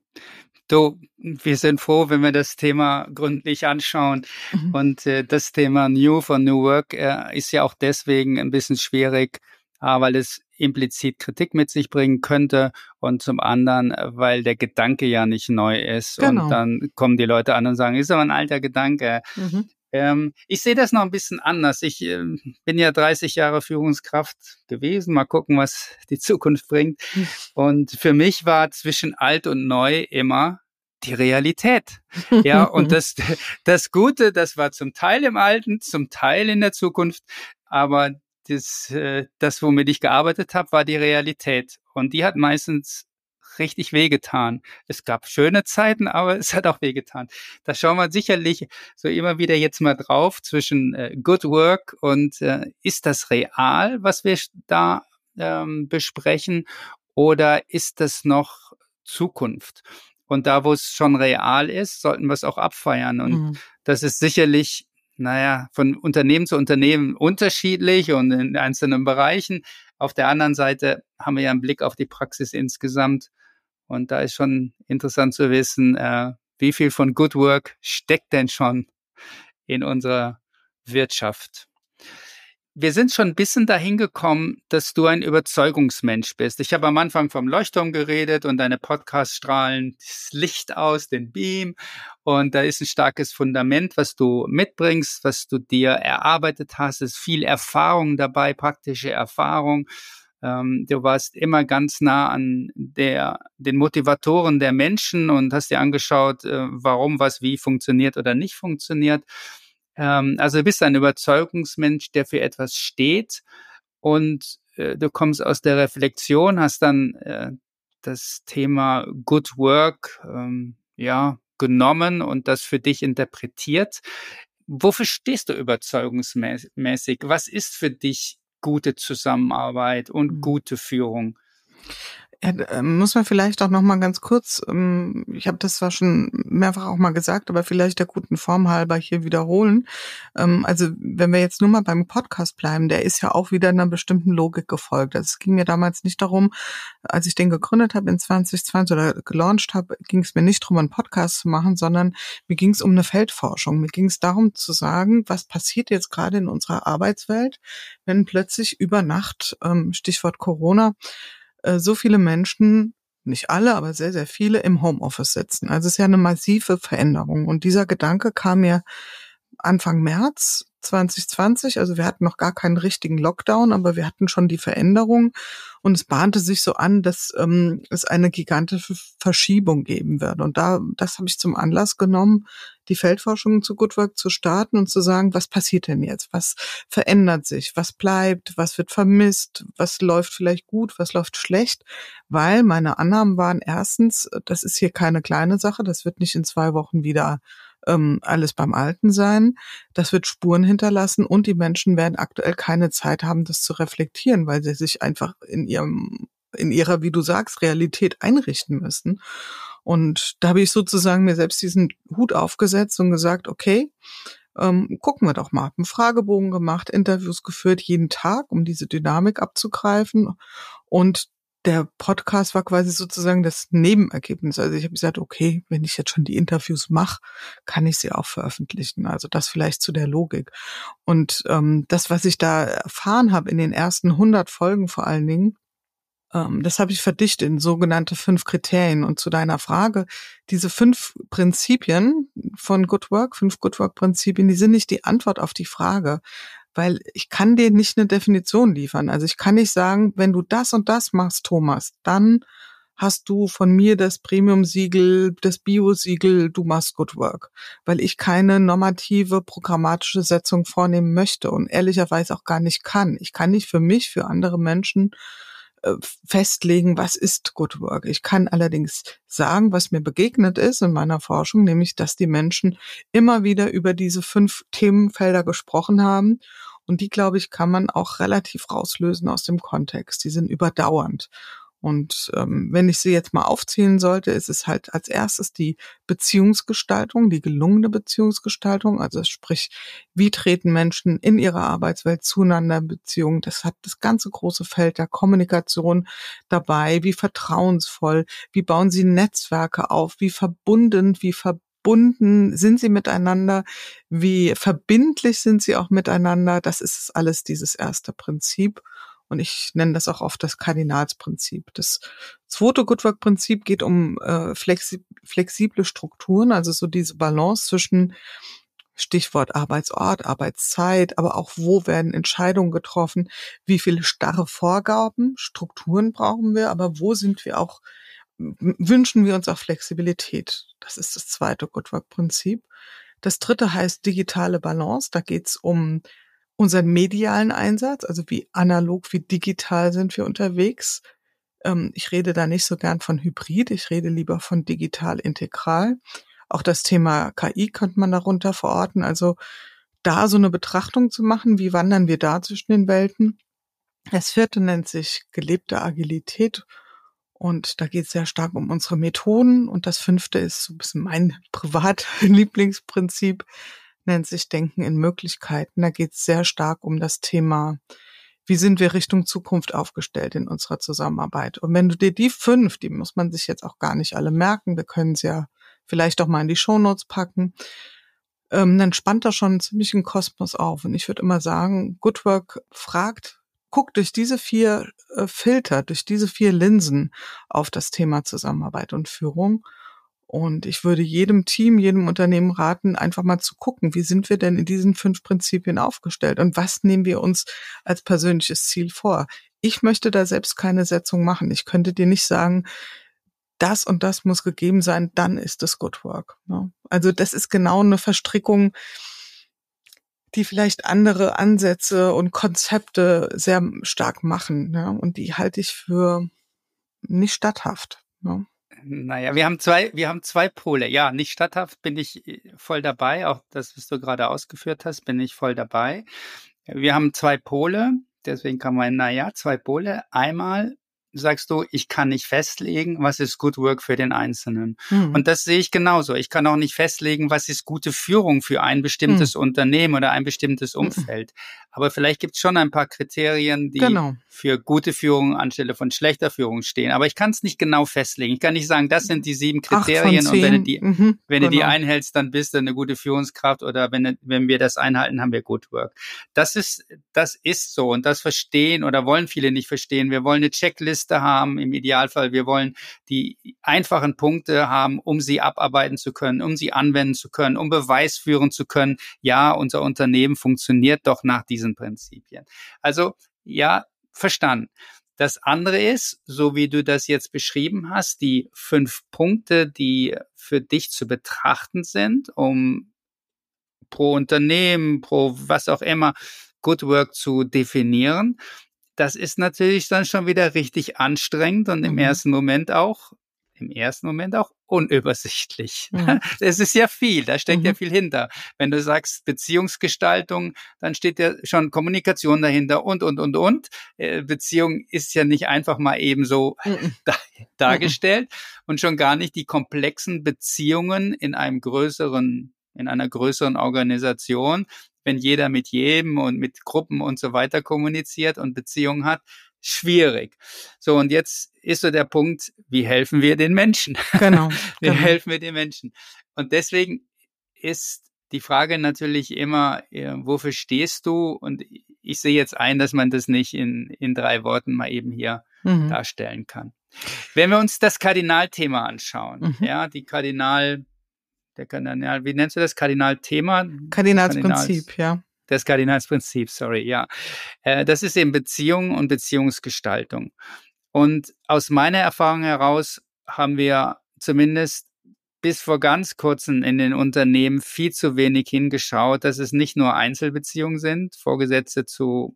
Du, wir sind froh, wenn wir das Thema gründlich anschauen. Mhm. Und äh, das Thema New von New Work äh, ist ja auch deswegen ein bisschen schwierig, äh, weil es implizit Kritik mit sich bringen könnte, und zum anderen, weil der Gedanke ja nicht neu ist. Genau. Und dann kommen die Leute an und sagen, ist aber ein alter Gedanke. Mhm. Ähm, ich sehe das noch ein bisschen anders. Ich äh, bin ja dreißig Jahre Führungskraft gewesen. Mal gucken, was die Zukunft bringt. Und für mich war zwischen alt und neu immer die Realität. Ja, und das, das Gute, das war zum Teil im Alten, zum Teil in der Zukunft. Aber das, äh, das womit ich gearbeitet habe, war die Realität. Und die hat meistens richtig wehgetan. Es gab schöne Zeiten, aber es hat auch wehgetan. Da schauen wir sicherlich so immer wieder jetzt mal drauf zwischen äh, Good Work und äh, ist das real, was wir da ähm, besprechen, oder ist das noch Zukunft? Und da, wo es schon real ist, sollten wir es auch abfeiern. Und mhm. das ist sicherlich, naja, von Unternehmen zu Unternehmen unterschiedlich und in einzelnen Bereichen. Auf der anderen Seite haben wir ja einen Blick auf die Praxis insgesamt. Und da ist schon interessant zu wissen, äh, wie viel von Good Work steckt denn schon in unserer Wirtschaft. Wir sind schon ein bisschen dahin gekommen, dass du ein Überzeugungsmensch bist. Ich habe am Anfang vom Leuchtturm geredet und deine Podcasts strahlen das Licht aus, den Beam. Und da ist ein starkes Fundament, was du mitbringst, was du dir erarbeitet hast. Es ist viel Erfahrung dabei, praktische Erfahrung. Ähm, du warst immer ganz nah an der, den Motivatoren der Menschen und hast dir angeschaut, äh, warum was wie funktioniert oder nicht funktioniert. Ähm, also du bist ein Überzeugungsmensch, der für etwas steht, und äh, du kommst aus der Reflexion, hast dann äh, das Thema Good Work ähm, ja genommen und das für dich interpretiert. Wofür stehst du überzeugungsmäßig? Was ist für dich gute Zusammenarbeit und gute Führung? Ja, muss man vielleicht auch noch mal ganz kurz, ich habe das zwar schon mehrfach auch mal gesagt, aber vielleicht der guten Form halber hier wiederholen. Also wenn wir jetzt nur mal beim Podcast bleiben, der ist ja auch wieder einer bestimmten Logik gefolgt. Also es ging mir damals nicht darum, als ich den gegründet habe in zwanzig zwanzig oder gelauncht habe, ging es mir nicht darum, einen Podcast zu machen, sondern mir ging es um eine Feldforschung. Mir ging es darum zu sagen, was passiert jetzt gerade in unserer Arbeitswelt, wenn plötzlich über Nacht, Stichwort Corona, so viele Menschen, nicht alle, aber sehr, sehr viele im Homeoffice sitzen. Also es ist ja eine massive Veränderung. Und dieser Gedanke kam mir Anfang März zwanzig zwanzig, also wir hatten noch gar keinen richtigen Lockdown, aber wir hatten schon die Veränderung, und es bahnte sich so an, dass ähm, es eine gigantische Verschiebung geben wird. Und da, das habe ich zum Anlass genommen, die Feldforschung zu Good Work zu starten und zu sagen, was passiert denn jetzt? Was verändert sich? Was bleibt? Was wird vermisst? Was läuft vielleicht gut? Was läuft schlecht? Weil meine Annahmen waren erstens, das ist hier keine kleine Sache, das wird nicht in zwei Wochen wieder ähm, alles beim Alten sein. Das wird Spuren hinterlassen, und die Menschen werden aktuell keine Zeit haben, das zu reflektieren, weil sie sich einfach in ihrem, in ihrer, wie du sagst, Realität einrichten müssen. Und da habe ich sozusagen mir selbst diesen Hut aufgesetzt und gesagt, okay, ähm, gucken wir doch mal. Hab einen Fragebogen gemacht, Interviews geführt, jeden Tag, um diese Dynamik abzugreifen. Und der Podcast war quasi sozusagen das Nebenergebnis. Also ich habe gesagt, okay, wenn ich jetzt schon die Interviews mache, kann ich sie auch veröffentlichen. Also das vielleicht zu der Logik. Und ähm, das, was ich da erfahren habe in den ersten hundert Folgen vor allen Dingen, ähm, das habe ich verdichtet in sogenannte fünf Kriterien. Und zu deiner Frage, diese fünf Prinzipien von Good Work, fünf Good Work Prinzipien, die sind nicht die Antwort auf die Frage. Weil ich kann dir nicht eine Definition liefern. Also ich kann nicht sagen, wenn du das und das machst, Thomas, dann hast du von mir das Premium-Siegel, das Bio-Siegel, du machst Good Work. Weil ich keine normative, programmatische Setzung vornehmen möchte und ehrlicherweise auch gar nicht kann. Ich kann nicht für mich, für andere Menschen äh, festlegen, was ist Good Work. Ich kann allerdings sagen, was mir begegnet ist in meiner Forschung, nämlich, dass die Menschen immer wieder über diese fünf Themenfelder gesprochen haben. Und die, glaube ich, kann man auch relativ rauslösen aus dem Kontext. Die sind überdauernd. Und ähm, wenn ich sie jetzt mal aufzählen sollte, ist es halt als erstes die Beziehungsgestaltung, die gelungene Beziehungsgestaltung. Also sprich, wie treten Menschen in ihrer Arbeitswelt zueinander in Beziehung? Das hat das ganze große Feld der Kommunikation dabei. Wie vertrauensvoll, wie bauen sie Netzwerke auf, wie verbunden, wie verbunden. Bunden sind sie miteinander, wie verbindlich sind sie auch miteinander, das ist alles dieses erste Prinzip und ich nenne das auch oft das Kardinalsprinzip. Das zweite Good Work Prinzip geht um äh, flexi- flexible Strukturen, also so diese Balance zwischen Stichwort Arbeitsort, Arbeitszeit, aber auch wo werden Entscheidungen getroffen, wie viele starre Vorgaben, Strukturen brauchen wir, aber wo sind wir auch wünschen wir uns auch Flexibilität. Das ist das zweite Good Work Prinzip. Das dritte heißt digitale Balance. Da geht es um unseren medialen Einsatz, also wie analog, wie digital sind wir unterwegs. Ähm, ich rede da nicht so gern von Hybrid, ich rede lieber von digital integral. Auch das Thema K I könnte man darunter verorten. Also da so eine Betrachtung zu machen, wie wandern wir da zwischen den Welten. Das vierte nennt sich gelebte Agilität. Und da geht es sehr stark um unsere Methoden. Und das fünfte ist so ein bisschen mein Privat-Lieblingsprinzip, nennt sich Denken in Möglichkeiten. Da geht es sehr stark um das Thema, wie sind wir Richtung Zukunft aufgestellt in unserer Zusammenarbeit. Und wenn du dir die fünf, die muss man sich jetzt auch gar nicht alle merken, wir können sie ja vielleicht auch mal in die Shownotes packen, ähm, dann spannt da schon ziemlich ein Kosmos auf. Und ich würde immer sagen, Good Work fragt, guck durch diese vier äh, Filter, durch diese vier Linsen auf das Thema Zusammenarbeit und Führung. Und ich würde jedem Team, jedem Unternehmen raten, einfach mal zu gucken, wie sind wir denn in diesen fünf Prinzipien aufgestellt und was nehmen wir uns als persönliches Ziel vor. Ich möchte da selbst keine Setzung machen. Ich könnte dir nicht sagen, das und das muss gegeben sein, dann ist es Good Work. Also das ist genau eine Verstrickung, die vielleicht andere Ansätze und Konzepte sehr stark machen. Ja, und die halte ich für nicht statthaft. Ja. Naja, wir haben zwei, wir haben zwei Pole. Ja, nicht statthaft bin ich voll dabei. Auch das, was du gerade ausgeführt hast, bin ich voll dabei. Wir haben zwei Pole. Deswegen kann man, naja, zwei Pole. Einmal sagst du, ich kann nicht festlegen, was ist Good Work für den Einzelnen. Mhm. Und das sehe ich genauso. Ich kann auch nicht festlegen, was ist gute Führung für ein bestimmtes mhm. Unternehmen oder ein bestimmtes Umfeld. Mhm. Aber vielleicht gibt es schon ein paar Kriterien, die genau. für gute Führung anstelle von schlechter Führung stehen. Aber ich kann es nicht genau festlegen. Ich kann nicht sagen, das sind die sieben Kriterien und wenn du die, mhm, wenn genau. du die einhältst, dann bist du eine gute Führungskraft oder wenn, wenn wir das einhalten, haben wir Good Work. Das ist, das ist so und das verstehen oder wollen viele nicht verstehen. Wir wollen eine Checkliste haben, im Idealfall. Wir wollen die einfachen Punkte haben, um sie abarbeiten zu können, um sie anwenden zu können, um Beweis führen zu können. Ja, unser Unternehmen funktioniert doch nach diesen Prinzipien. Also, ja, verstanden. Das andere ist, so wie du das jetzt beschrieben hast, die fünf Punkte, die für dich zu betrachten sind, um pro Unternehmen, pro was auch immer, Good Work zu definieren. Das ist natürlich dann schon wieder richtig anstrengend und im mhm. ersten Moment auch, im ersten Moment auch unübersichtlich. Mhm. Es ist ja viel, da steckt mhm. ja viel hinter. Wenn du sagst Beziehungsgestaltung, dann steht ja schon Kommunikation dahinter und, und, und, und. Beziehung ist ja nicht einfach mal eben so mhm. da, dargestellt mhm. und schon gar nicht die komplexen Beziehungen in einem größeren in einer größeren Organisation, wenn jeder mit jedem und mit Gruppen und so weiter kommuniziert und Beziehungen hat, schwierig. So, und jetzt ist so der Punkt, wie helfen wir den Menschen? Genau. Wie genau. helfen wir den Menschen? Und deswegen ist die Frage natürlich immer, wofür stehst du? Und ich sehe jetzt ein, dass man das nicht in, in drei Worten mal eben hier mhm. darstellen kann. Wenn wir uns das Kardinalthema anschauen, mhm. ja, die Kardinal, der Kardinal, wie nennst du das? Kardinalthema? Kardinalsprinzip, Kardinals, ja. Das Kardinalsprinzip, sorry, ja. Äh, das ist eben Beziehung und Beziehungsgestaltung. Und aus meiner Erfahrung heraus haben wir zumindest bis vor ganz kurzem in den Unternehmen viel zu wenig hingeschaut, dass es nicht nur Einzelbeziehungen sind, Vorgesetzte zu,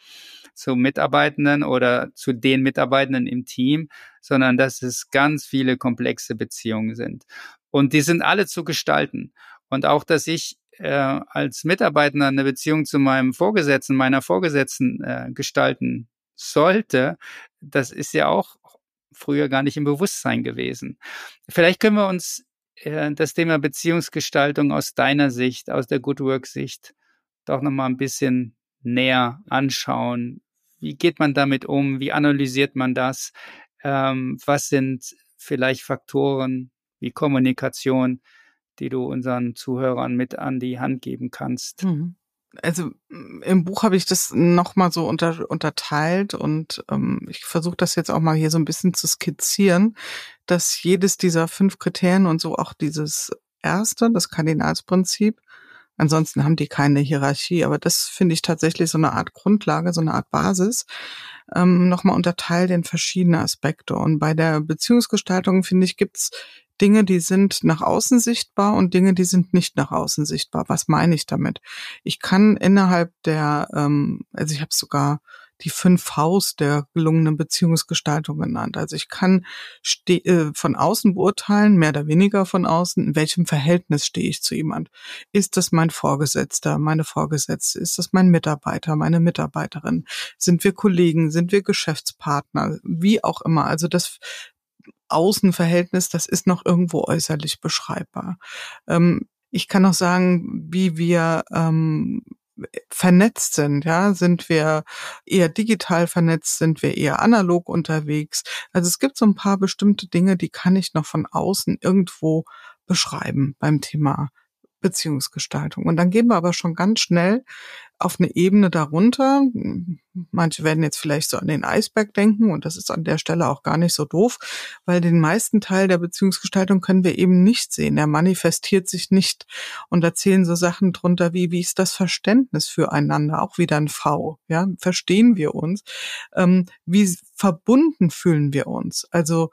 zu Mitarbeitenden oder zu den Mitarbeitenden im Team, sondern dass es ganz viele komplexe Beziehungen sind. Und die sind alle zu gestalten. Und auch, dass ich äh, als Mitarbeitender eine Beziehung zu meinem Vorgesetzten, meiner Vorgesetzten äh, gestalten sollte, das ist ja auch früher gar nicht im Bewusstsein gewesen. Vielleicht können wir uns äh, das Thema Beziehungsgestaltung aus deiner Sicht, aus der Good Work-Sicht doch nochmal ein bisschen näher anschauen. Wie geht man damit um? Wie analysiert man das? Ähm, was sind vielleicht Faktoren wie Kommunikation, die du unseren Zuhörern mit an die Hand geben kannst? Mhm. Also im Buch habe ich das nochmal so unter, unterteilt und ähm, ich versuche das jetzt auch mal hier so ein bisschen zu skizzieren, dass jedes dieser fünf Kriterien und so auch dieses erste, das Kardinalsprinzip, ansonsten haben die keine Hierarchie, aber das finde ich tatsächlich so eine Art Grundlage, so eine Art Basis, ähm, nochmal unterteilt in verschiedene Aspekte. Und bei der Beziehungsgestaltung, finde ich, gibt's Dinge, die sind nach außen sichtbar und Dinge, die sind nicht nach außen sichtbar. Was meine ich damit? Ich kann innerhalb der, ähm, also ich habe sogar die fünf Vs der gelungenen Beziehungsgestaltung genannt. Also ich kann ste- äh, von außen beurteilen, mehr oder weniger von außen, in welchem Verhältnis stehe ich zu jemand. Ist das mein Vorgesetzter, meine Vorgesetzte? Ist das mein Mitarbeiter, meine Mitarbeiterin? Sind wir Kollegen? Sind wir Geschäftspartner? Wie auch immer. Also das Außenverhältnis, das ist noch irgendwo äußerlich beschreibbar. Ähm, ich kann auch sagen, wie wir ähm, vernetzt sind, ja, sind wir eher digital vernetzt, sind wir eher analog unterwegs. Also es gibt so ein paar bestimmte Dinge, die kann ich noch von außen irgendwo beschreiben beim Thema Beziehungsgestaltung. Und dann gehen wir aber schon ganz schnell auf eine Ebene darunter. Manche werden jetzt vielleicht so an den Eisberg denken und das ist an der Stelle auch gar nicht so doof, weil den meisten Teil der Beziehungsgestaltung können wir eben nicht sehen. Der manifestiert sich nicht und da zählen so Sachen drunter wie, wie ist das Verständnis füreinander? Auch wieder ein V. Ja, verstehen wir uns? Ähm, wie verbunden fühlen wir uns? Also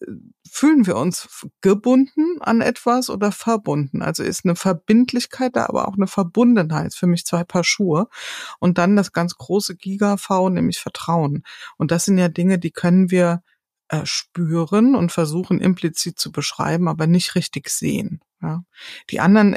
fühlen wir uns gebunden an etwas oder verbunden? Also ist eine Verbindlichkeit da, aber auch eine Verbundenheit. Für mich zwei Paar Schuhe. Und dann das ganz große Giga-V, nämlich Vertrauen. Und das sind ja Dinge, die können wir äh, spüren und versuchen implizit zu beschreiben, aber nicht richtig sehen. Ja. Die anderen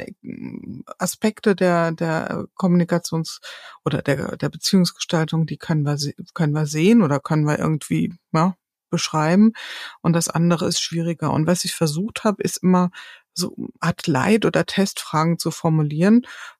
Aspekte der der Kommunikations- oder der der Beziehungsgestaltung, die können wir können wir sehen oder können wir irgendwie, ja, beschreiben und das andere ist schwieriger. Und was ich versucht habe, ist immer so Art Leit- oder Testfragen zu formulieren,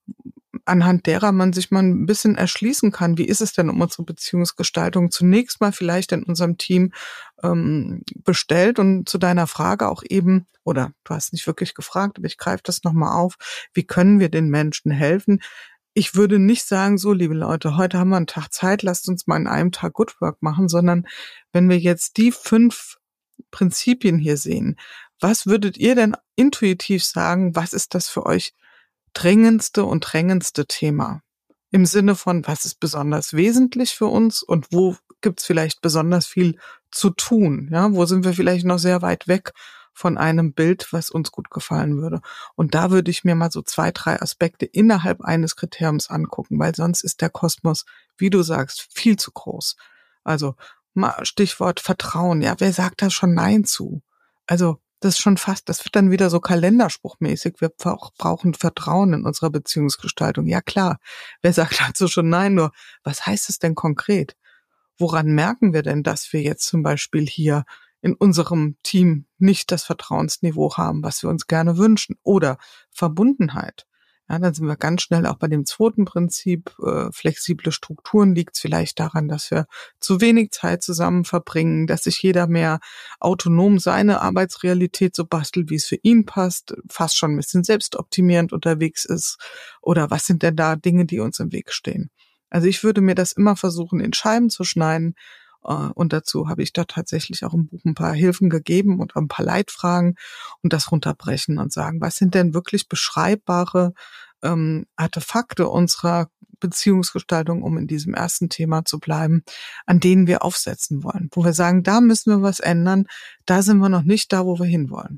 anhand derer man sich mal ein bisschen erschließen kann, wie ist es denn um unsere Beziehungsgestaltung zunächst mal vielleicht in unserem Team ähm, bestellt und zu deiner Frage auch eben, oder du hast nicht wirklich gefragt, aber ich greife das nochmal auf, wie können wir den Menschen helfen? Ich würde nicht sagen, so, liebe Leute, heute haben wir einen Tag Zeit, lasst uns mal in einem Tag Good Work machen, sondern wenn wir jetzt die fünf Prinzipien hier sehen, was würdet ihr denn intuitiv sagen, was ist das für euch dringendste und drängendste Thema? Im Sinne von, was ist besonders wesentlich für uns und wo gibt's vielleicht besonders viel zu tun? Ja, wo sind wir vielleicht noch sehr weit weg von einem Bild, was uns gut gefallen würde. Und da würde ich mir mal so zwei, drei Aspekte innerhalb eines Kriteriums angucken, weil sonst ist der Kosmos, wie du sagst, viel zu groß. Also mal Stichwort Vertrauen. Ja, wer sagt da schon Nein zu? Also das ist schon fast, das wird dann wieder so kalenderspruchmäßig. Wir brauchen Vertrauen in unserer Beziehungsgestaltung. Ja klar, wer sagt dazu schon Nein? Nur, was heißt es denn konkret? Woran merken wir denn, dass wir jetzt zum Beispiel hier in unserem Team nicht das Vertrauensniveau haben, was wir uns gerne wünschen. Oder Verbundenheit. Ja, dann sind wir ganz schnell auch bei dem zweiten Prinzip, äh, flexible Strukturen. Liegt es vielleicht daran, dass wir zu wenig Zeit zusammen verbringen, dass sich jeder mehr autonom seine Arbeitsrealität so bastelt, wie es für ihn passt, fast schon ein bisschen selbstoptimierend unterwegs ist. Oder was sind denn da Dinge, die uns im Weg stehen? Also ich würde mir das immer versuchen, in Scheiben zu schneiden. Und dazu habe ich da tatsächlich auch im Buch ein paar Hilfen gegeben und ein paar Leitfragen und das runterbrechen und sagen, was sind denn wirklich beschreibbare ähm, Artefakte unserer Beziehungsgestaltung, um in diesem ersten Thema zu bleiben, an denen wir aufsetzen wollen, wo wir sagen, da müssen wir was ändern, da sind wir noch nicht da, wo wir hinwollen.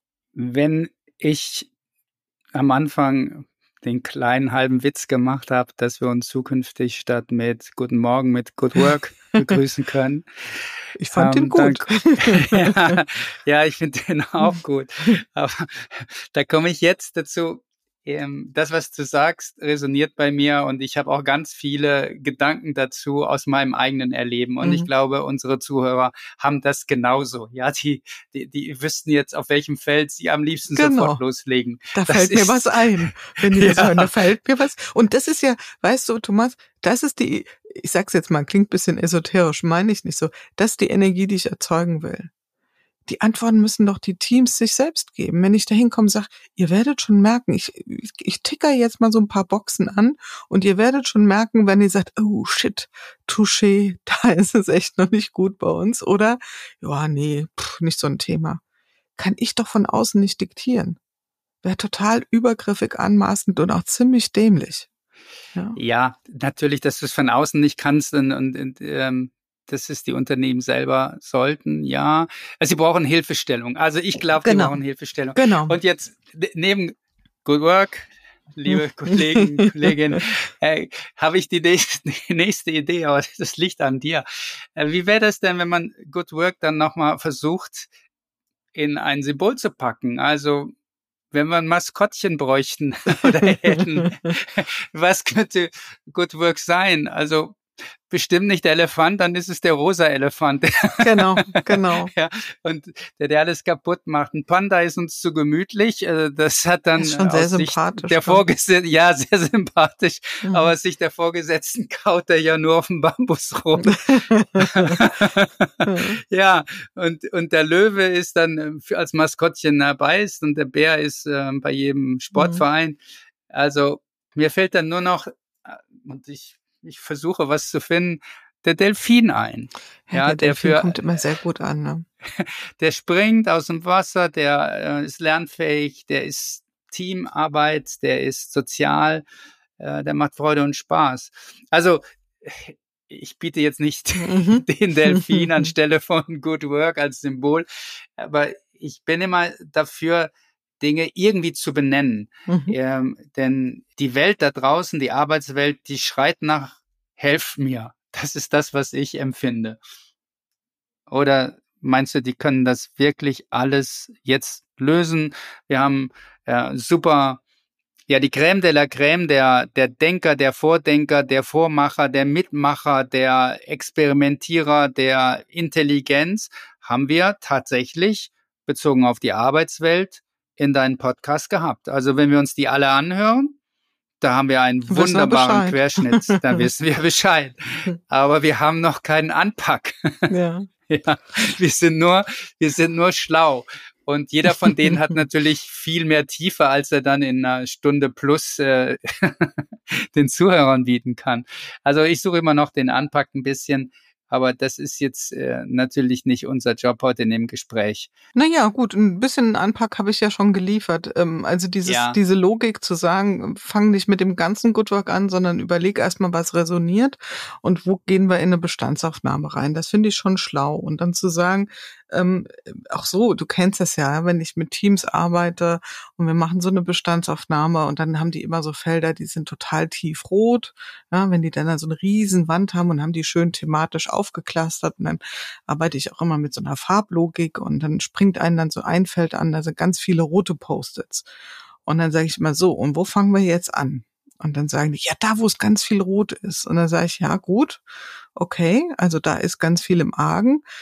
Wenn ich am Anfang den kleinen halben Witz gemacht habe, dass wir uns zukünftig statt mit Guten Morgen mit Good Work begrüßen können. Ich fand ähm, den gut. Dann, ja, ja, ich finde den auch gut. Aber da komme ich jetzt dazu. Das, was du sagst, resoniert bei mir und ich habe auch ganz viele Gedanken dazu aus meinem eigenen Erleben und mhm. ich glaube, unsere Zuhörer haben das genauso. Ja, die, die, die wüssten jetzt, auf welchem Feld sie am liebsten genau. sofort loslegen. Da das fällt ist, mir was ein, wenn die das ja. hören, da fällt mir was. Und das ist ja, weißt du, Thomas, das ist die, ich sag's jetzt mal, klingt ein bisschen esoterisch, meine ich nicht so, das ist die Energie, die ich erzeugen will. Die Antworten müssen doch die Teams sich selbst geben. Wenn ich da hinkomme und sage, ihr werdet schon merken, ich, ich, ich ticker jetzt mal so ein paar Boxen an und ihr werdet schon merken, wenn ihr sagt, oh shit, touché, da ist es echt noch nicht gut bei uns. Oder, ja, nee, pff, nicht so ein Thema. Kann ich doch von außen nicht diktieren. Wäre total übergriffig, anmaßend und auch ziemlich dämlich. Ja, ja, natürlich, dass du es von außen nicht kannst und, und, und ähm das ist die Unternehmen selber sollten, ja. Also sie brauchen Hilfestellung. Also ich glaube, genau. die brauchen Hilfestellung. Genau. Und jetzt neben Good Work, liebe Kollegen, Kolleginnen, äh, habe ich die nächste, die nächste Idee, aber das liegt an dir. Äh, wie wäre das denn, wenn man Good Work dann nochmal versucht, in ein Symbol zu packen? Also wenn wir ein Maskottchen bräuchten oder hätten, was könnte Good Work sein? Also bestimmt nicht der Elefant, dann ist es der rosa Elefant. Genau, genau. Ja, und der, der alles kaputt macht. Ein Panda ist uns zu gemütlich. Das hat dann ist schon sehr sympathisch. Der Vorgesetzte, ja, sehr sympathisch. Mhm. Aber aus Sicht der Vorgesetzten kaut er ja nur auf dem Bambus rum. Ja, und, und der Löwe ist dann als Maskottchen dabei ist und der Bär ist äh, bei jedem Sportverein. Mhm. Also mir fällt dann nur noch, und ich Ich versuche, was zu finden, der Delfin ein. Ja, ja der, der Delfin für, kommt immer sehr gut an. Ne? Der springt aus dem Wasser, der äh, ist lernfähig, der ist Teamarbeit, der ist sozial, äh, der macht Freude und Spaß. Also ich biete jetzt nicht mhm. den Delfin anstelle von Good Work als Symbol, aber ich bin immer dafür, Dinge irgendwie zu benennen. Mhm. Ähm, denn die Welt da draußen, die Arbeitswelt, die schreit nach, helf mir. Das ist das, was ich empfinde. Oder meinst du, die können das wirklich alles jetzt lösen? Wir haben äh, super, ja, die Crème de la Crème, der, der Denker, der Vordenker, der Vormacher, der Mitmacher, der Experimentierer, der Intelligenz haben wir tatsächlich bezogen auf die Arbeitswelt in deinen Podcast gehabt. Also wenn wir uns die alle anhören, da haben wir einen wunderbaren Querschnitt, da wissen wir Bescheid. Aber wir haben noch keinen Anpack. Ja. Ja, wir sind nur, wir sind nur schlau. Und jeder von denen hat natürlich viel mehr Tiefe, als er dann in einer Stunde plus äh, den Zuhörern bieten kann. Also ich suche immer noch den Anpack ein bisschen. Aber das ist jetzt äh, natürlich nicht unser Job heute in dem Gespräch. Naja, gut, ein bisschen Anpack habe ich ja schon geliefert. Ähm, also dieses, ja. diese Logik zu sagen, fang nicht mit dem ganzen Good Work an, sondern überleg erstmal, was resoniert und wo gehen wir in eine Bestandsaufnahme rein. Das finde ich schon schlau. Und dann zu sagen, ähm, auch so, du kennst das ja, wenn ich mit Teams arbeite und wir machen so eine Bestandsaufnahme und dann haben die immer so Felder, die sind total tiefrot. Ja, wenn die dann so eine riesen Wand haben und haben die schön thematisch aufgeklustert und dann arbeite ich auch immer mit so einer Farblogik und dann springt einem dann so ein Feld an, da sind ganz viele rote Post-its. Und dann sage ich immer so, und wo fangen wir jetzt an? Und dann sagen die, ja, da, wo es ganz viel rot ist. Und dann sage ich, ja, gut, okay, also da ist ganz viel im Argen.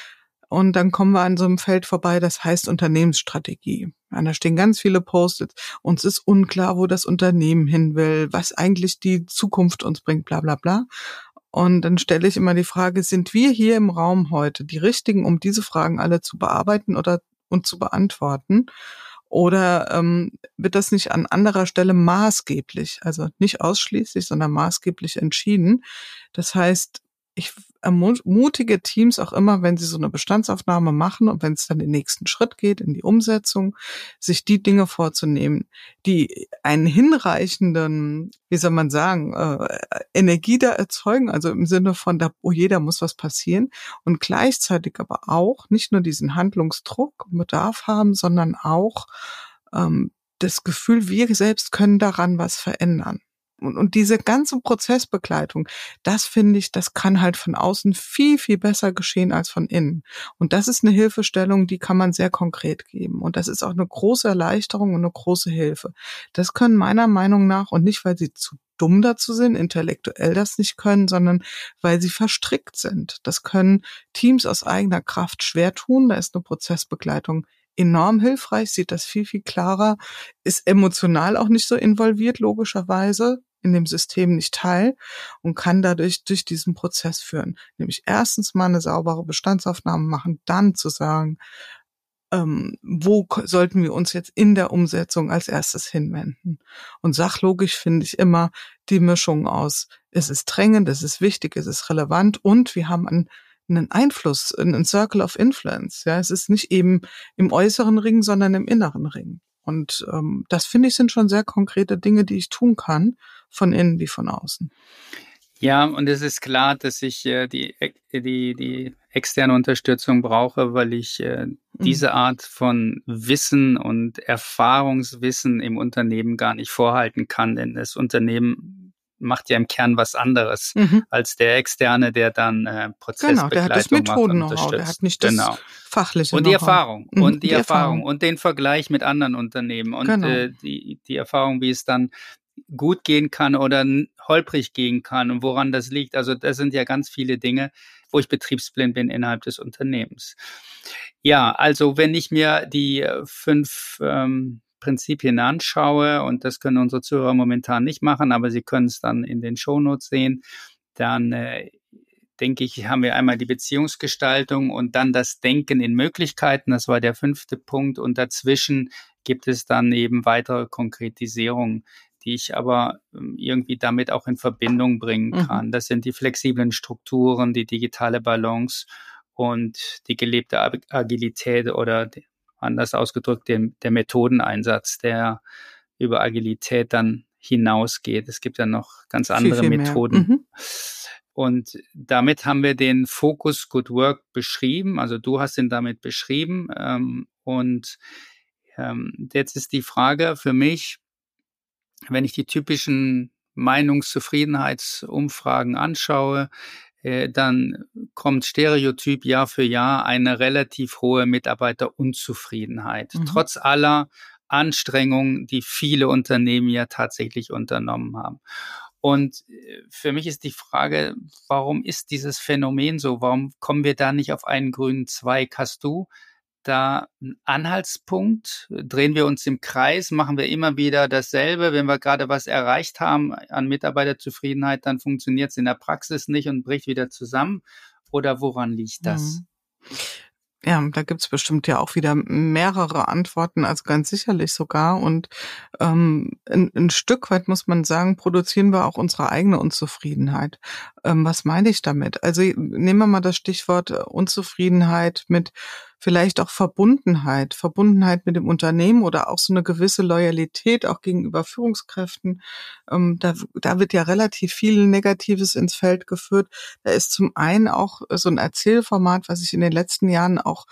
Und dann kommen wir an so einem Feld vorbei, das heißt Unternehmensstrategie. Ja, da stehen ganz viele Post-its. Uns ist unklar, wo das Unternehmen hin will, was eigentlich die Zukunft uns bringt, bla bla bla. Und dann stelle ich immer die Frage, sind wir hier im Raum heute die Richtigen, um diese Fragen alle zu bearbeiten oder und zu beantworten? Oder ähm, wird das nicht an anderer Stelle maßgeblich, also nicht ausschließlich, sondern maßgeblich entschieden? Das heißt, ich ermutige Teams auch immer, wenn sie so eine Bestandsaufnahme machen und wenn es dann den nächsten Schritt geht, in die Umsetzung, sich die Dinge vorzunehmen, die einen hinreichenden, wie soll man sagen, äh, Energie da erzeugen, also im Sinne von, da, oh jeder muss was passieren und gleichzeitig aber auch nicht nur diesen Handlungsdruck und Bedarf haben, sondern auch ähm, das Gefühl, wir selbst können daran was verändern. Und, und diese ganze Prozessbegleitung, das finde ich, das kann halt von außen viel, viel besser geschehen als von innen. Und das ist eine Hilfestellung, die kann man sehr konkret geben. Und das ist auch eine große Erleichterung und eine große Hilfe. Das können meiner Meinung nach, und nicht, weil sie zu dumm dazu sind, intellektuell das nicht können, sondern weil sie verstrickt sind. Das können Teams aus eigener Kraft schwer tun. Da ist eine Prozessbegleitung enorm hilfreich, sieht das viel, viel klarer, ist emotional auch nicht so involviert, logischerweise, in dem System nicht teil und kann dadurch durch diesen Prozess führen. Nämlich erstens mal eine saubere Bestandsaufnahme machen, dann zu sagen, ähm, wo sollten wir uns jetzt in der Umsetzung als erstes hinwenden. Und sachlogisch finde ich immer die Mischung aus, es ist drängend, es ist wichtig, es ist relevant und wir haben ein einen Einfluss, einen Circle of Influence. Ja, es ist nicht eben im äußeren Ring, sondern im inneren Ring. Und ähm, das finde ich sind schon sehr konkrete Dinge, die ich tun kann, von innen wie von außen. Ja, und es ist klar, dass ich äh, die, die, die externe Unterstützung brauche, weil ich äh, diese Art von Wissen und Erfahrungswissen im Unternehmen gar nicht vorhalten kann, denn das Unternehmen macht ja im Kern was anderes mhm. als der Externe, der dann äh, Prozessbegleitung genau, der hat das Methoden-Know-how, der hat nicht das genau. fachliche Und die Erfahrung mhm. und die, die Erfahrung. Erfahrung und den Vergleich mit anderen Unternehmen und genau. äh, die, die Erfahrung, wie es dann gut gehen kann oder holprig gehen kann und woran das liegt. Also das sind ja ganz viele Dinge, wo ich betriebsblind bin innerhalb des Unternehmens. Ja, also wenn ich mir die fünf ähm, Prinzipien anschaue, und das können unsere Zuhörer momentan nicht machen, aber sie können es dann in den Shownotes sehen, dann äh, denke ich, haben wir einmal die Beziehungsgestaltung und dann das Denken in Möglichkeiten, das war der fünfte Punkt, und dazwischen gibt es dann eben weitere Konkretisierungen, die ich aber irgendwie damit auch in Verbindung bringen kann. Mhm. Das sind die flexiblen Strukturen, die digitale Balance und die gelebte Agilität oder die, anders ausgedrückt, der, der Methodeneinsatz, der über Agilität dann hinausgeht. Es gibt ja noch ganz andere viel, viel Methoden. Mhm. Und damit haben wir den Fokus Good Work beschrieben. Also du hast ihn damit beschrieben. Ähm, und ähm, jetzt ist die Frage für mich, wenn ich die typischen Meinungszufriedenheitsumfragen anschaue, dann kommt Stereotyp Jahr für Jahr eine relativ hohe Mitarbeiterunzufriedenheit, mhm. trotz aller Anstrengungen, die viele Unternehmen ja tatsächlich unternommen haben. Und für mich ist die Frage, warum ist dieses Phänomen so? Warum kommen wir da nicht auf einen grünen Zweig? Hast du da einen Anhaltspunkt? Drehen wir uns im Kreis? Machen wir immer wieder dasselbe? Wenn wir gerade was erreicht haben an Mitarbeiterzufriedenheit, dann funktioniert es in der Praxis nicht und bricht wieder zusammen? Oder woran liegt das? Ja, da gibt's bestimmt ja auch wieder mehrere Antworten, also ganz sicherlich sogar. Und ähm, ein, ein Stück weit muss man sagen, produzieren wir auch unsere eigene Unzufriedenheit. Ähm, was meine ich damit? Also nehmen wir mal das Stichwort Unzufriedenheit mit vielleicht auch Verbundenheit, Verbundenheit mit dem Unternehmen oder auch so eine gewisse Loyalität auch gegenüber Führungskräften. Ähm, da, da wird ja relativ viel Negatives ins Feld geführt. Da ist zum einen auch so ein Erzählformat, was ich in den letzten Jahren auch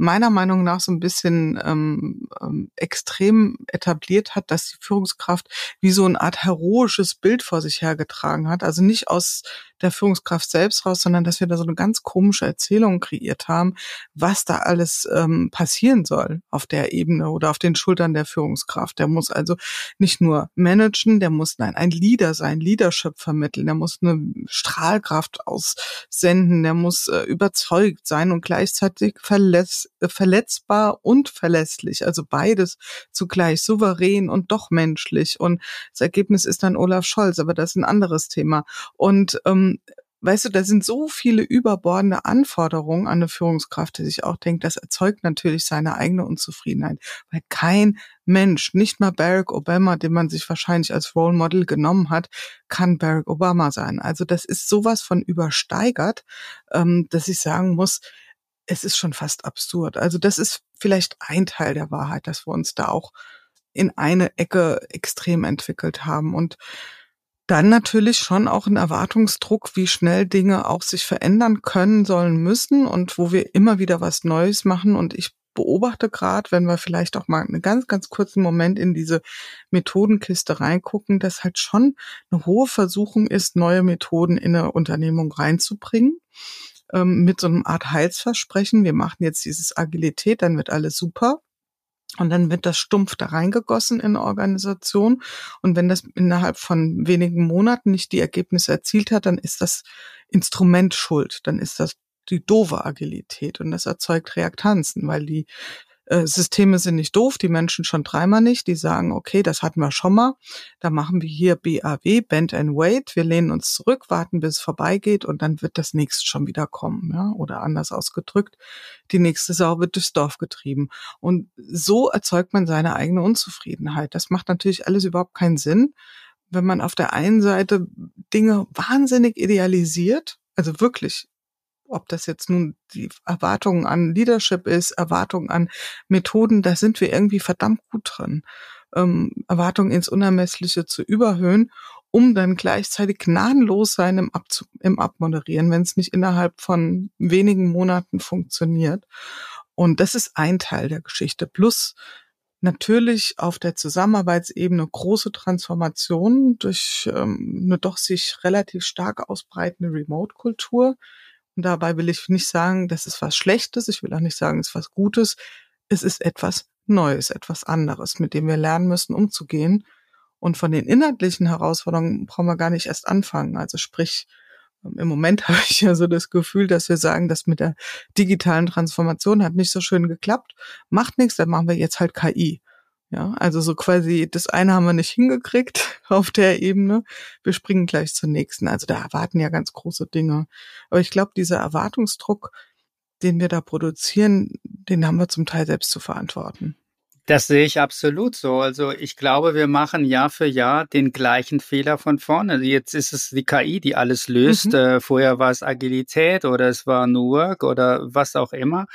meiner Meinung nach so ein bisschen ähm, ähm, extrem etabliert hat, dass die Führungskraft wie so eine Art heroisches Bild vor sich hergetragen hat. Also nicht aus der Führungskraft selbst raus, sondern dass wir da so eine ganz komische Erzählung kreiert haben, was da alles ähm, passieren soll auf der Ebene oder auf den Schultern der Führungskraft. Der muss also nicht nur managen, der muss nein, ein Leader sein, Leadership vermitteln, der muss eine Strahlkraft aussenden, der muss äh, überzeugt sein und gleichzeitig verletz, äh, verletzbar und verlässlich, also beides zugleich, souverän und doch menschlich. Und das Ergebnis ist dann Olaf Scholz, aber das ist ein anderes Thema. Und ähm, weißt du, da sind so viele überbordende Anforderungen an eine Führungskraft, die sich auch denkt, das erzeugt natürlich seine eigene Unzufriedenheit, weil kein Mensch, nicht mal Barack Obama, den man sich wahrscheinlich als Role Model genommen hat, kann Barack Obama sein. Also das ist sowas von übersteigert, ähm, dass ich sagen muss, es ist schon fast absurd. Also das ist vielleicht ein Teil der Wahrheit, dass wir uns da auch in eine Ecke extrem entwickelt haben. Und dann natürlich schon auch ein Erwartungsdruck, wie schnell Dinge auch sich verändern können, sollen, müssen und wo wir immer wieder was Neues machen. Und ich beobachte gerade, wenn wir vielleicht auch mal einen ganz, ganz kurzen Moment in diese Methodenkiste reingucken, dass halt schon eine hohe Versuchung ist, neue Methoden in eine Unternehmung reinzubringen. Ähm, mit so einer Art Heilsversprechen. Wir machen jetzt dieses Agilität, dann wird alles super. Und dann wird das stumpf da reingegossen in eine Organisation. Und wenn das innerhalb von wenigen Monaten nicht die Ergebnisse erzielt hat, dann ist das Instrument schuld. Dann ist das die doofe Agilität. Und das erzeugt Reaktanzen, weil die äh, Systeme sind nicht doof, die Menschen schon dreimal nicht. Die sagen, okay, das hatten wir schon mal. Da machen wir hier B A W, Bend and Wait. Wir lehnen uns zurück, warten, bis es vorbeigeht und dann wird das nächste schon wieder kommen. Ja? Oder anders ausgedrückt, die nächste Sau wird durchs Dorf getrieben. Und so erzeugt man seine eigene Unzufriedenheit. Das macht natürlich alles überhaupt keinen Sinn, wenn man auf der einen Seite Dinge wahnsinnig idealisiert, also wirklich, ob das jetzt nun die Erwartungen an Leadership ist, Erwartungen an Methoden, da sind wir irgendwie verdammt gut drin, ähm, Erwartungen ins Unermessliche zu überhöhen, um dann gleichzeitig gnadenlos sein im, Ab im Abmoderieren, wenn es nicht innerhalb von wenigen Monaten funktioniert. Und das ist ein Teil der Geschichte. Plus natürlich auf der Zusammenarbeitsebene große Transformation durch ähm, eine doch sich relativ stark ausbreitende Remote-Kultur. Und dabei will ich nicht sagen, das ist was Schlechtes, ich will auch nicht sagen, es ist was Gutes. Es ist etwas Neues, etwas anderes, mit dem wir lernen müssen, umzugehen. Und von den inhaltlichen Herausforderungen brauchen wir gar nicht erst anfangen. Also sprich, im Moment habe ich ja so das Gefühl, dass wir sagen, das mit der digitalen Transformation hat nicht so schön geklappt. Macht nichts, dann machen wir jetzt halt K I. Ja, also so quasi, das eine haben wir nicht hingekriegt auf der Ebene. Wir springen gleich zur nächsten. Also da erwarten ja ganz große Dinge. Aber ich glaube, dieser Erwartungsdruck, den wir da produzieren, den haben wir zum Teil selbst zu verantworten. Das sehe ich absolut so. Also ich glaube, wir machen Jahr für Jahr den gleichen Fehler von vorne. Jetzt ist es die K I, die alles löst. Mhm. Äh, vorher war es Agilität oder es war New Work oder was auch immer.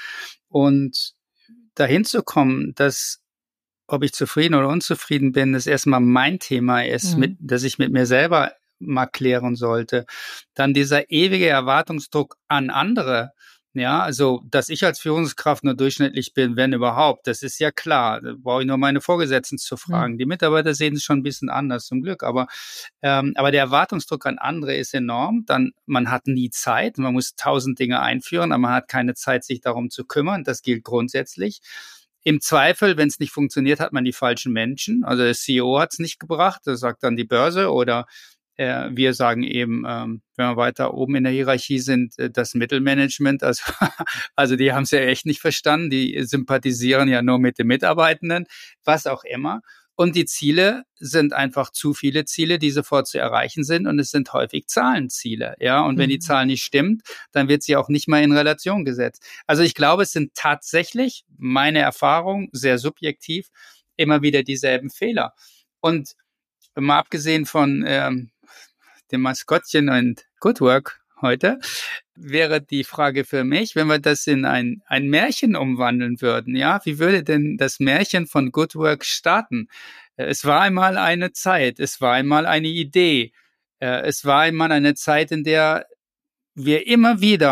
Und dahin zu kommen, dass ob ich zufrieden oder unzufrieden bin, das erstmal mein Thema ist, mhm. mit, dass ich mit mir selber mal klären sollte. Dann dieser ewige Erwartungsdruck an andere. Ja, also, dass ich als Führungskraft nur durchschnittlich bin, wenn überhaupt, das ist ja klar. Da brauche ich nur meine Vorgesetzten zu fragen. Mhm. Die Mitarbeiter sehen es schon ein bisschen anders, zum Glück. Aber, ähm, aber der Erwartungsdruck an andere ist enorm. Dann, man hat nie Zeit. Man muss tausend Dinge einführen, aber man hat keine Zeit, sich darum zu kümmern. Das gilt grundsätzlich. Im Zweifel, wenn es nicht funktioniert, hat man die falschen Menschen. Also der C E O hat es nicht gebracht, das sagt dann die Börse oder äh, wir sagen eben, ähm, wenn wir weiter oben in der Hierarchie sind, äh, das Mittelmanagement. Also, also die haben es ja echt nicht verstanden, die sympathisieren ja nur mit den Mitarbeitenden, was auch immer. Und die Ziele sind einfach zu viele Ziele, die sofort zu erreichen sind. Und es sind häufig Zahlenziele. Ja, und mhm. wenn die Zahl nicht stimmt, dann wird sie auch nicht mal in Relation gesetzt. Also ich glaube, es sind tatsächlich, meine Erfahrung, sehr subjektiv, immer wieder dieselben Fehler. Und mal abgesehen von ähm, dem Maskottchen und Good Work heute, wäre die Frage für mich, wenn wir das in ein, ein Märchen umwandeln würden, ja, wie würde denn das Märchen von Good Work starten? Es war einmal eine Zeit, es war einmal eine Idee, es war einmal eine Zeit, in der wir immer wieder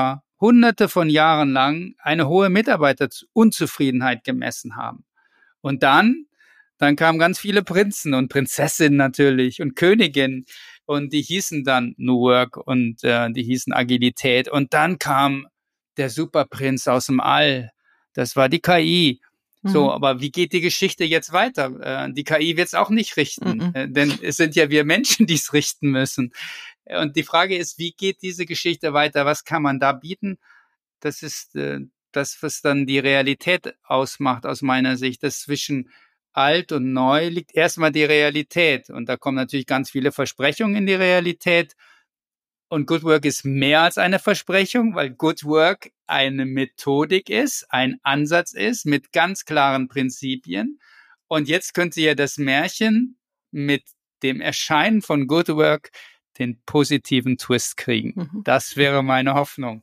hunderte von Jahren lang eine hohe Mitarbeiterunzufriedenheit gemessen haben. Und dann, dann kamen ganz viele Prinzen und Prinzessinnen natürlich und Königinnen und die hießen dann New Work und äh, die hießen Agilität. Und dann kam der Superprinz aus dem All, das war die K I. So, aber wie geht die Geschichte jetzt weiter? Äh, die K I wird es auch nicht richten, Mhm. äh, denn es sind ja wir Menschen, die es richten müssen. Und die Frage ist, wie geht diese Geschichte weiter? Was kann man da bieten? Das ist äh, das, was dann die Realität ausmacht aus meiner Sicht. Das zwischen alt und neu liegt erstmal die Realität. Und da kommen natürlich ganz viele Versprechungen in die Realität. Und Good Work ist mehr als eine Versprechung, weil Good Work eine Methodik ist, ein Ansatz ist mit ganz klaren Prinzipien. Und jetzt könnte ja das Märchen mit dem Erscheinen von Good Work den positiven Twist kriegen. Mhm. Das wäre meine Hoffnung.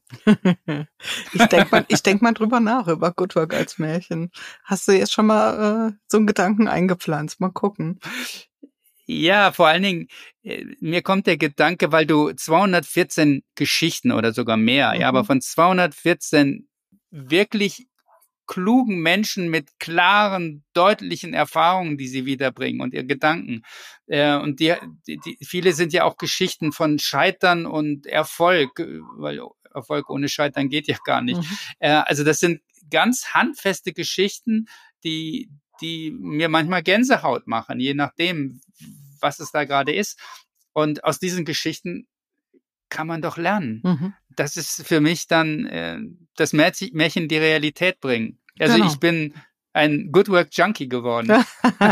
ich denke mal, ich denk mal drüber nach, über Good Work als Märchen. Hast du jetzt schon mal äh, so einen Gedanken eingepflanzt? Mal gucken. Ja, vor allen Dingen, äh, mir kommt der Gedanke, weil du zweihundertvierzehn Geschichten oder sogar mehr, mhm. ja, aber von zweihundertvierzehn wirklich klugen Menschen mit klaren, deutlichen Erfahrungen, die sie wiederbringen und ihre Gedanken. Äh, und die, die, die, viele sind ja auch Geschichten von Scheitern und Erfolg, weil Erfolg ohne Scheitern geht ja gar nicht. Mhm. Äh, also das sind ganz handfeste Geschichten, die die mir manchmal Gänsehaut machen, je nachdem, was es da gerade ist. Und aus diesen Geschichten kann man doch lernen. Mhm. Das ist für mich dann äh, das Märchen die Realität bringen. Also genau. Ich bin ein Good Work Junkie geworden.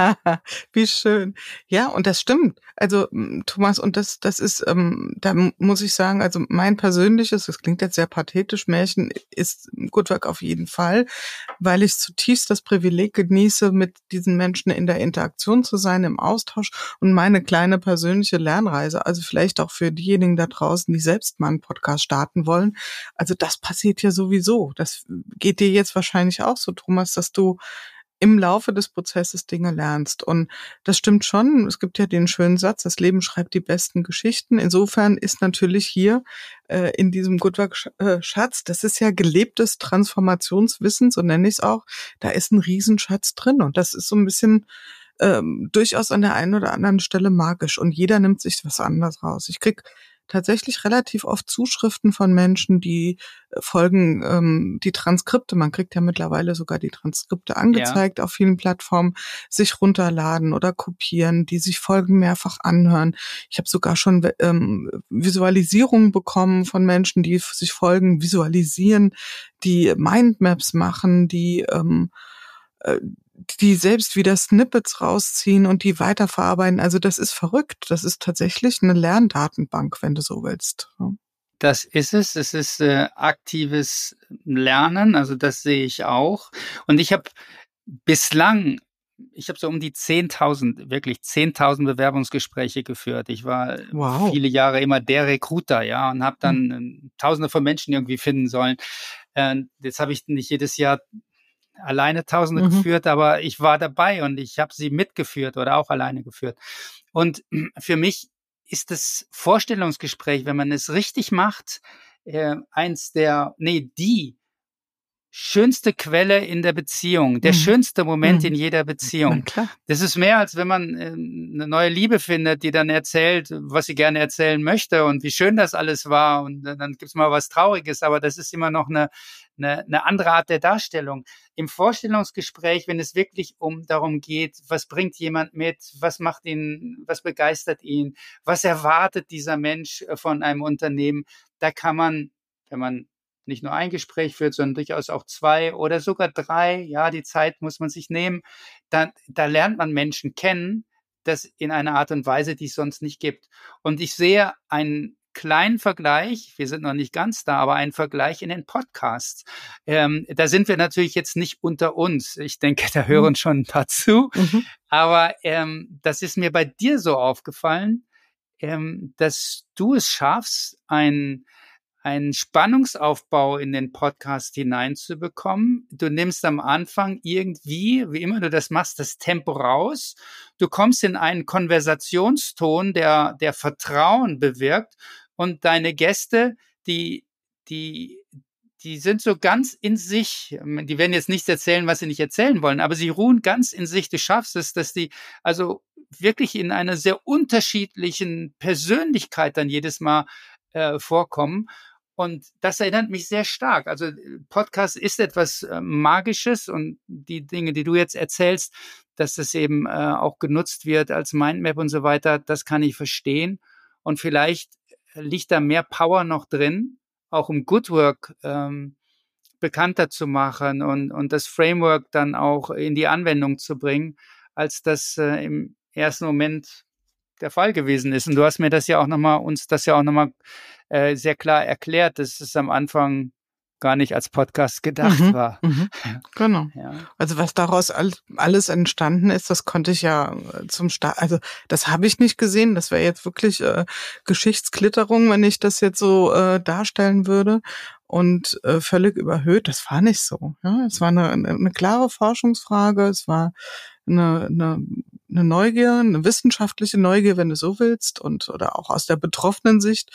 Wie schön. Ja, und das stimmt. Also Thomas, und das das ist, ähm, da muss ich sagen, also mein persönliches, das klingt jetzt sehr pathetisch, Märchen ist Good Work auf jeden Fall, weil ich zutiefst das Privileg genieße, mit diesen Menschen in der Interaktion zu sein, im Austausch und meine kleine persönliche Lernreise, also vielleicht auch für diejenigen da draußen, die selbst mal einen Podcast starten wollen. Also das passiert ja sowieso. Das geht dir jetzt wahrscheinlich auch so, Thomas, dass du im Laufe des Prozesses Dinge lernst. Und das stimmt schon. Es gibt ja den schönen Satz, das Leben schreibt die besten Geschichten. Insofern ist natürlich hier äh, in diesem Good Work Schatz, das ist ja gelebtes Transformationswissen, so nenne ich es auch, da ist ein Riesenschatz drin. Und das ist so ein bisschen ähm, durchaus an der einen oder anderen Stelle magisch. Und jeder nimmt sich was anderes raus. Ich krieg tatsächlich relativ oft Zuschriften von Menschen, die folgen ähm, die Transkripte, man kriegt ja mittlerweile sogar die Transkripte angezeigt ja. auf vielen Plattformen, sich runterladen oder kopieren, die sich Folgen mehrfach anhören. Ich habe sogar schon ähm, Visualisierungen bekommen von Menschen, die sich Folgen visualisieren, die Mindmaps machen, die ähm, äh, die selbst wieder Snippets rausziehen und die weiterverarbeiten. Also das ist verrückt. Das ist tatsächlich eine Lerndatenbank, wenn du so willst. Das ist es. Es ist äh, aktives Lernen. Also das sehe ich auch. Und ich habe bislang, ich habe so um die zehntausend, wirklich zehntausend Bewerbungsgespräche geführt. Ich war wow. viele Jahre immer der Recruiter, ja, und habe dann mhm. Tausende von Menschen irgendwie finden sollen. Äh, jetzt habe ich nicht jedes Jahr alleine Tausende mhm. geführt, aber ich war dabei und ich habe sie mitgeführt oder auch alleine geführt. Und für mich ist das Vorstellungsgespräch, wenn man es richtig macht, äh, eins der, nee, die schönste Quelle in der Beziehung, der mhm. schönste Moment mhm. in jeder Beziehung. Das ist mehr, als wenn man äh, eine neue Liebe findet, die dann erzählt, was sie gerne erzählen möchte und wie schön das alles war und äh, dann gibt's mal was Trauriges, aber das ist immer noch eine, eine, eine andere Art der Darstellung. Im Vorstellungsgespräch, wenn es wirklich um darum geht, was bringt jemand mit, was macht ihn, was begeistert ihn, was erwartet dieser Mensch von einem Unternehmen, da kann man, wenn man nicht nur ein Gespräch führt, sondern durchaus auch zwei oder sogar drei. Ja, die Zeit muss man sich nehmen. Da, da lernt man Menschen kennen, das in einer Art und Weise, die es sonst nicht gibt. Und ich sehe einen kleinen Vergleich, wir sind noch nicht ganz da, aber einen Vergleich in den Podcasts. Ähm, da sind wir natürlich jetzt nicht unter uns. Ich denke, da hören schon ein paar zu. Mhm. Aber ähm, das ist mir bei dir so aufgefallen, ähm, dass du es schaffst, ein einen Spannungsaufbau in den Podcast hineinzubekommen. Du nimmst am Anfang irgendwie, wie immer du das machst, das Tempo raus. Du kommst in einen Konversationston, der, der Vertrauen bewirkt und deine Gäste, die, die, die sind so ganz in sich. Die werden jetzt nichts erzählen, was sie nicht erzählen wollen, aber sie ruhen ganz in sich. Du schaffst es, dass die also wirklich in einer sehr unterschiedlichen Persönlichkeit dann jedes Mal äh, vorkommen. Und das erinnert mich sehr stark. Also Podcast ist etwas äh, Magisches und die Dinge, die du jetzt erzählst, dass das eben äh, auch genutzt wird als Mindmap und so weiter, das kann ich verstehen. Und vielleicht liegt da mehr Power noch drin, auch um Good Work ähm, bekannter zu machen und, und das Framework dann auch in die Anwendung zu bringen, als das äh, im ersten Moment der Fall gewesen ist. Und du hast mir das ja auch nochmal, uns das ja auch nochmal äh, sehr klar erklärt, dass es am Anfang gar nicht als Podcast gedacht mhm, war. Mhm, genau. Ja. Also was daraus all, alles entstanden ist, das konnte ich ja zum Start, also das habe ich nicht gesehen. Das wäre jetzt wirklich äh, Geschichtsklitterung, wenn ich das jetzt so äh, darstellen würde. Und äh, völlig überhöht, das war nicht so. Ja? Es war eine, eine, eine klare Forschungsfrage, es war eine, eine, eine Neugier, eine wissenschaftliche Neugier, wenn du so willst, und oder auch aus der betroffenen Sicht.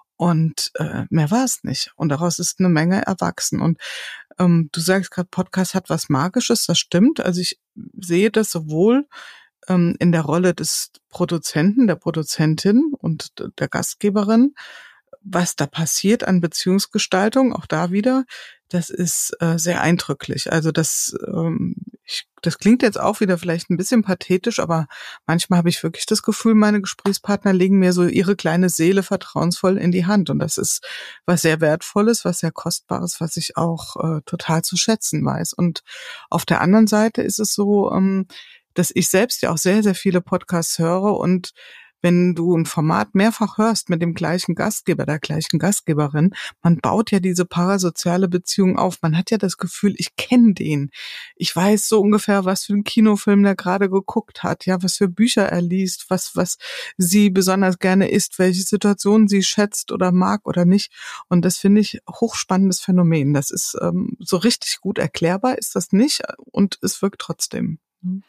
Und äh, mehr war es nicht. Und daraus ist eine Menge erwachsen. Und ähm, du sagst gerade, Podcast hat was Magisches, das stimmt. Also ich sehe das sowohl ähm, in der Rolle des Produzenten, der Produzentin und der Gastgeberin, was da passiert an Beziehungsgestaltung, auch da wieder, das ist äh, sehr eindrücklich. Also das, ähm, ich, das klingt jetzt auch wieder vielleicht ein bisschen pathetisch, aber manchmal habe ich wirklich das Gefühl, meine Gesprächspartner legen mir so ihre kleine Seele vertrauensvoll in die Hand. Und das ist was sehr Wertvolles, was sehr Kostbares, was ich auch äh, total zu schätzen weiß. Und auf der anderen Seite ist es so, ähm, dass ich selbst ja auch sehr, sehr viele Podcasts höre, und wenn du ein Format mehrfach hörst mit dem gleichen Gastgeber, der gleichen Gastgeberin, man baut ja diese parasoziale Beziehung auf. Man hat ja das Gefühl, ich kenne den. Ich weiß so ungefähr, was für einen Kinofilm der gerade geguckt hat, ja, was für Bücher er liest, was was sie besonders gerne isst, welche Situationen sie schätzt oder mag oder nicht. Und das finde ich hochspannendes Phänomen. Das ist ähm, so richtig gut erklärbar, ist das nicht, und es wirkt trotzdem.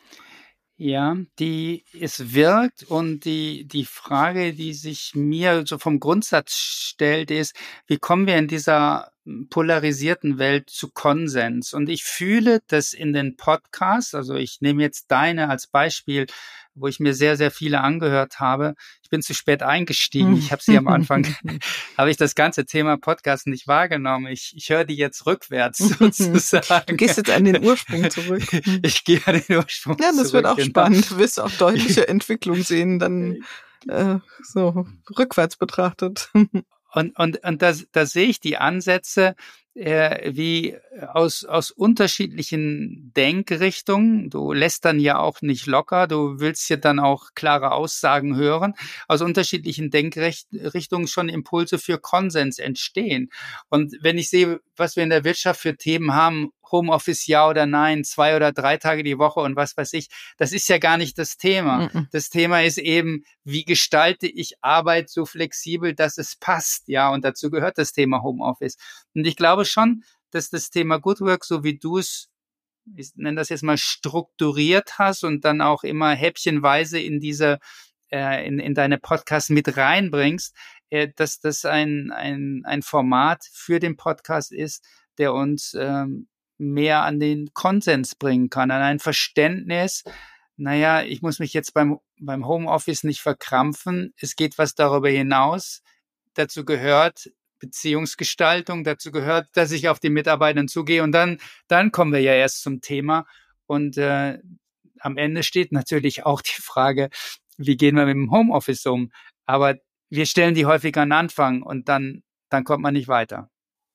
Ja, die, es wirkt, und die, die Frage, die sich mir so vom Grundsatz stellt, ist, wie kommen wir in dieser polarisierten Welt zu Konsens? Und ich fühle, dass in den Podcasts, also ich nehme jetzt deine als Beispiel, wo ich mir sehr, sehr viele angehört habe. Ich bin zu spät eingestiegen. Ich habe sie am Anfang, habe ich das ganze Thema Podcast nicht wahrgenommen. Ich, ich höre die jetzt rückwärts sozusagen. Du gehst jetzt an den Ursprung zurück. Ich gehe an den Ursprung Ja, das zurück, wird auch genau. Spannend. Du wirst auch deutliche Entwicklung sehen, dann äh, so rückwärts betrachtet. Und, und, und da, da sehe ich die Ansätze, äh, wie aus, aus unterschiedlichen Denkrichtungen. Du lässt dann ja auch nicht locker. Du willst ja dann auch klare Aussagen hören. Aus unterschiedlichen Denkrichtungen schon Impulse für Konsens entstehen. Und wenn ich sehe, was wir in der Wirtschaft für Themen haben, Homeoffice ja oder nein, zwei oder drei Tage die Woche und was weiß ich, das ist ja gar nicht das Thema. Mhm. Das Thema ist eben, wie gestalte ich Arbeit so flexibel, dass es passt, ja, und dazu gehört das Thema Homeoffice. Und ich glaube schon, dass das Thema Good Work, so wie du es, ich nenne das jetzt mal, strukturiert hast und dann auch immer häppchenweise in diese, äh, in, in deine Podcasts mit reinbringst, äh, dass das ein, ein, ein Format für den Podcast ist, der uns ähm, mehr an den Konsens bringen kann, an ein Verständnis, naja, ich muss mich jetzt beim, beim Homeoffice nicht verkrampfen, es geht was darüber hinaus, dazu gehört Beziehungsgestaltung, dazu gehört, dass ich auf die Mitarbeitenden zugehe, und dann, dann kommen wir ja erst zum Thema, und äh, am Ende steht natürlich auch die Frage, wie gehen wir mit dem Homeoffice um, aber wir stellen die häufig an den Anfang, und dann, dann kommt man nicht weiter.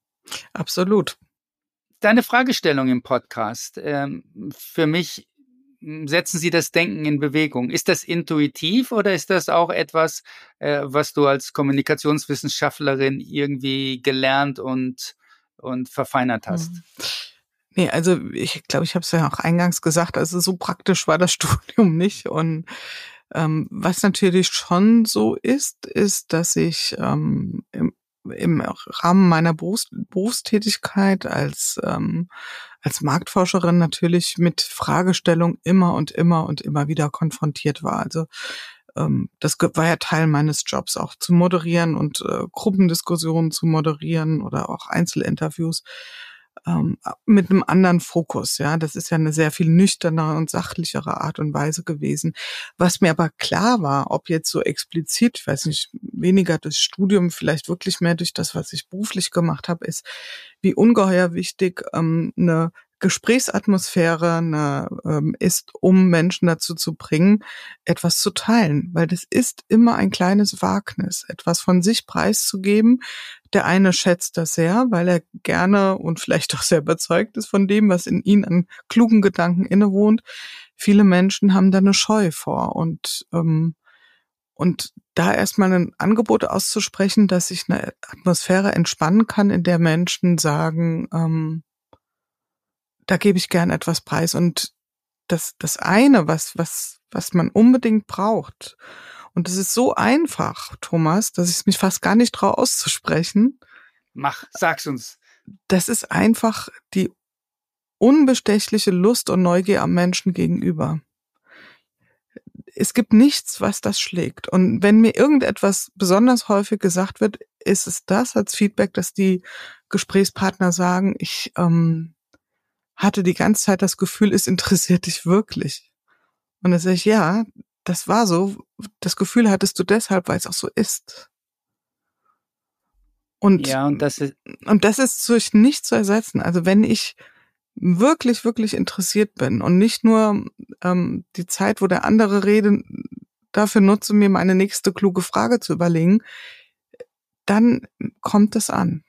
Absolut. Deine Fragestellung im Podcast, ähm, für mich setzen Sie das Denken in Bewegung. Ist das intuitiv oder ist das auch etwas, äh, was du als Kommunikationswissenschaftlerin irgendwie gelernt und, und verfeinert hast? Nee, also ich glaube, ich habe es ja auch eingangs gesagt, also so praktisch war das Studium nicht. Und ähm, was natürlich schon so ist, ist, dass ich ähm, im im Rahmen meiner Berufs- Berufstätigkeit als ähm, als Marktforscherin natürlich mit Fragestellungen immer und immer und immer wieder konfrontiert war. Also ähm, das war ja Teil meines Jobs, auch zu moderieren und äh, Gruppendiskussionen zu moderieren oder auch Einzelinterviews ähm, mit einem anderen Fokus. Ja, das ist ja eine sehr viel nüchternere und sachlichere Art und Weise gewesen. Was mir aber klar war, ob jetzt so explizit, ich weiß nicht, weniger das Studium, vielleicht wirklich mehr durch das, was ich beruflich gemacht habe, ist, wie ungeheuer wichtig ähm, eine Gesprächsatmosphäre eine, ähm, ist, um Menschen dazu zu bringen, etwas zu teilen. Weil das ist immer ein kleines Wagnis, etwas von sich preiszugeben. Der eine schätzt das sehr, weil er gerne und vielleicht auch sehr überzeugt ist von dem, was in ihm an klugen Gedanken innewohnt. Viele Menschen haben da eine Scheu vor. Und ähm, und da erstmal ein Angebot auszusprechen, dass sich eine Atmosphäre entspannen kann, in der Menschen sagen, ähm, da gebe ich gern etwas preis. Und das, das eine, was, was, was man unbedingt braucht, und das ist so einfach, Thomas, dass ich es mich fast gar nicht traue auszusprechen. Mach, sag's uns. Das ist einfach die unbestechliche Lust und Neugier am Menschen gegenüber. Es gibt nichts, was das schlägt. Und wenn mir irgendetwas besonders häufig gesagt wird, ist es das als Feedback, dass die Gesprächspartner sagen, ich, ähm, hatte die ganze Zeit das Gefühl, es interessiert dich wirklich. Und dann sage ich, ja, das war so. Das Gefühl hattest du deshalb, weil es auch so ist. Und, ja, und das ist, und das ist durch nichts zu ersetzen. Also wenn ich wirklich, wirklich interessiert bin und nicht nur ähm, die Zeit, wo der andere redet, dafür nutze, mir meine nächste kluge Frage zu überlegen, dann kommt es an.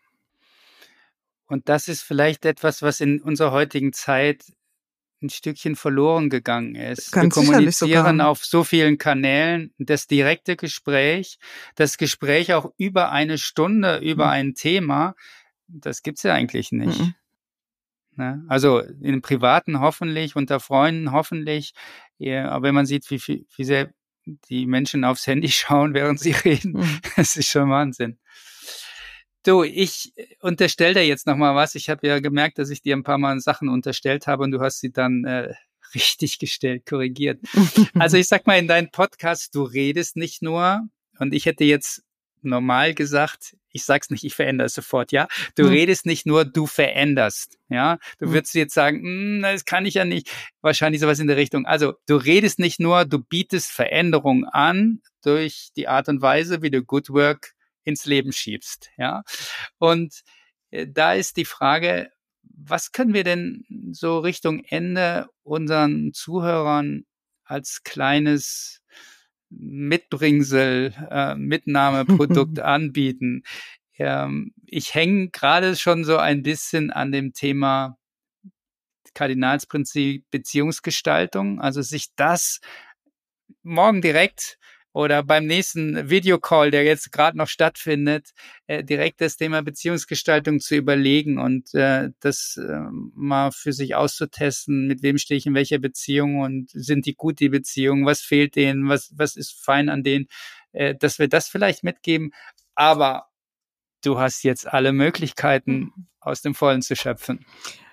Und das ist vielleicht etwas, was in unserer heutigen Zeit ein Stückchen verloren gegangen ist. Ganz Wir kommunizieren sogar auf so vielen Kanälen. Das direkte Gespräch, das Gespräch auch über eine Stunde, über mhm. ein Thema, das gibt's ja eigentlich nicht. Mhm. Ne? Also in Privaten hoffentlich, unter Freunden hoffentlich. Ja, aber wenn man sieht, wie, wie, wie sehr die Menschen aufs Handy schauen, während sie reden, mhm. das ist schon Wahnsinn. Du, ich unterstelle dir jetzt nochmal was. Ich habe ja gemerkt, dass ich dir ein paar Mal Sachen unterstellt habe und du hast sie dann äh, richtig gestellt, korrigiert. Also ich sag mal in deinem Podcast, du redest nicht nur, und ich hätte jetzt normal gesagt, ich sag's nicht, ich verändere es sofort, ja. Du mhm. redest nicht nur, du veränderst, ja. Du mhm. würdest jetzt sagen, das kann ich ja nicht. Wahrscheinlich sowas in der Richtung. Also du redest nicht nur, du bietest Veränderung an durch die Art und Weise, wie du Good Work ins Leben schiebst, ja. Und äh, da ist die Frage, was können wir denn so Richtung Ende unseren Zuhörern als kleines Mitbringsel, äh, Mitnahmeprodukt anbieten? Ähm, ich hänge gerade schon so ein bisschen an dem Thema Kardinalsprinzip Beziehungsgestaltung, also sich das morgen direkt oder beim nächsten Videocall, der jetzt gerade noch stattfindet, äh, direkt das Thema Beziehungsgestaltung zu überlegen und äh, das äh, mal für sich auszutesten, mit wem stehe ich in welcher Beziehung und sind die gut, die Beziehungen, was fehlt denen, was was ist fein an denen, äh, dass wir das vielleicht mitgeben. Aber du hast jetzt alle Möglichkeiten, mhm. aus dem Vollen zu schöpfen.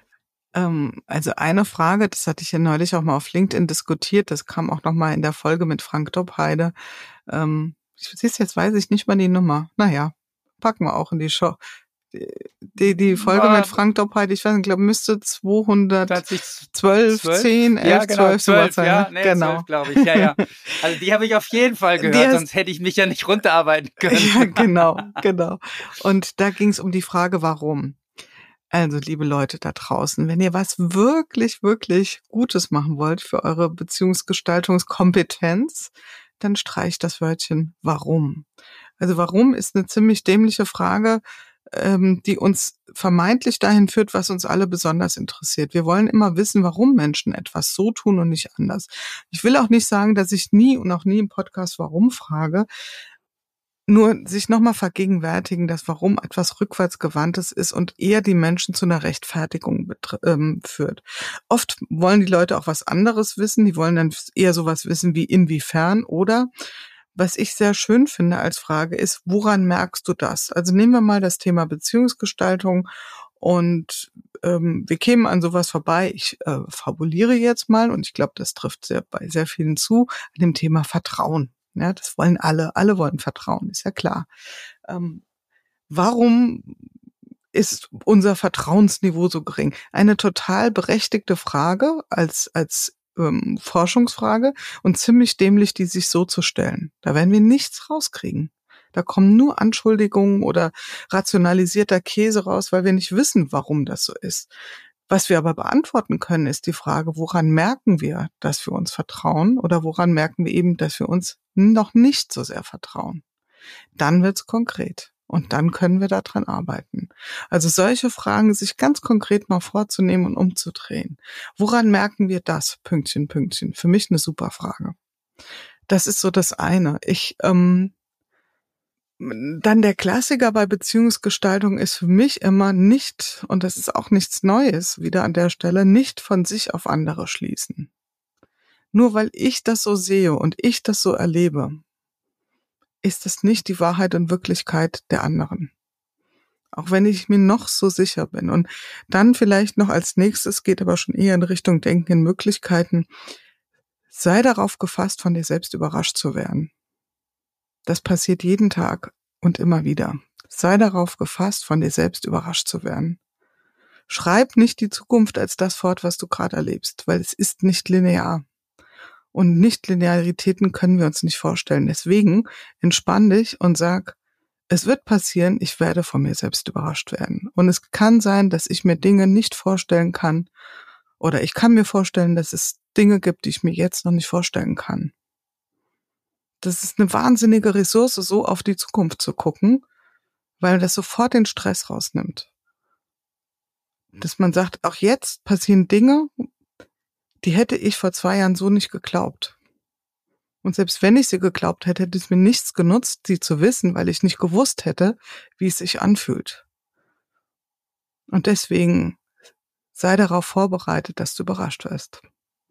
Also eine Frage, das hatte ich ja neulich auch mal auf LinkedIn diskutiert, das kam auch noch mal in der Folge mit Frank Doppheide. Ähm, siehst, jetzt weiß ich nicht mal die Nummer. Naja, packen wir auch in die Show. Die, die, die Folge ah, mit Frank Doppheide, ich weiß nicht, ich glaube, müsste zweihundertzwölf, zehn, elf, ja, genau, zwölf, sowas sein. Ja, nee, genau. zwölf, glaube ich. Ja, ja. Also die habe ich auf jeden Fall gehört, hast, sonst hätte ich mich ja nicht runterarbeiten können. Ja, genau, genau. Und da ging es um die Frage, warum. Also, liebe Leute da draußen, wenn ihr was wirklich, wirklich Gutes machen wollt für eure Beziehungsgestaltungskompetenz, dann streicht das Wörtchen warum. Also warum ist eine ziemlich dämliche Frage, ähm, die uns vermeintlich dahin führt, was uns alle besonders interessiert. Wir wollen immer wissen, warum Menschen etwas so tun und nicht anders. Ich will auch nicht sagen, dass ich nie und auch nie im Podcast warum frage, nur sich nochmal vergegenwärtigen, dass warum etwas rückwärtsgewandtes ist und eher die Menschen zu einer Rechtfertigung betr- ähm, führt. Oft wollen die Leute auch was anderes wissen, die wollen dann eher sowas wissen wie inwiefern oder, was ich sehr schön finde als Frage ist, woran merkst du das? Also nehmen wir mal das Thema Beziehungsgestaltung und ähm, wir kämen an sowas vorbei, ich äh, fabuliere jetzt mal und ich glaube, das trifft sehr bei sehr vielen zu, an dem Thema Vertrauen. Ja, das wollen alle. Alle wollen Vertrauen, ist ja klar. Ähm, warum ist unser Vertrauensniveau so gering? Eine total berechtigte Frage als als ähm, Forschungsfrage und ziemlich dämlich, die sich so zu stellen. Da werden wir nichts rauskriegen. Da kommen nur Anschuldigungen oder rationalisierter Käse raus, weil wir nicht wissen, warum das so ist. Was wir aber beantworten können, ist die Frage, woran merken wir, dass wir uns vertrauen oder woran merken wir eben, dass wir uns noch nicht so sehr vertrauen. Dann wird's konkret. Und dann können wir daran arbeiten. Also solche Fragen sich ganz konkret mal vorzunehmen und umzudrehen. Woran merken wir das? Pünktchen, Pünktchen. Für mich eine super Frage. Das ist so das eine. Ich, ähm, dann der Klassiker bei Beziehungsgestaltung ist für mich immer nicht, und das ist auch nichts Neues, wieder an der Stelle, nicht von sich auf andere schließen. Nur weil ich das so sehe und ich das so erlebe, ist das nicht die Wahrheit und Wirklichkeit der anderen. Auch wenn ich mir noch so sicher bin. Und dann vielleicht noch als nächstes, geht aber schon eher in Richtung Denken in Möglichkeiten, sei darauf gefasst, von dir selbst überrascht zu werden. Das passiert jeden Tag und immer wieder. Sei darauf gefasst, von dir selbst überrascht zu werden. Schreib nicht die Zukunft als das fort, was du gerade erlebst, weil es ist nicht linear. Und Nicht-Linearitäten können wir uns nicht vorstellen. Deswegen entspann dich und sag, es wird passieren, ich werde von mir selbst überrascht werden. Und es kann sein, dass ich mir Dinge nicht vorstellen kann oder ich kann mir vorstellen, dass es Dinge gibt, die ich mir jetzt noch nicht vorstellen kann. Das ist eine wahnsinnige Ressource, so auf die Zukunft zu gucken, weil das sofort den Stress rausnimmt. Dass man sagt, auch jetzt passieren Dinge, die hätte ich vor zwei Jahren so nicht geglaubt. Und selbst wenn ich sie geglaubt hätte, hätte es mir nichts genutzt, sie zu wissen, weil ich nicht gewusst hätte, wie es sich anfühlt. Und deswegen sei darauf vorbereitet, dass du überrascht wirst.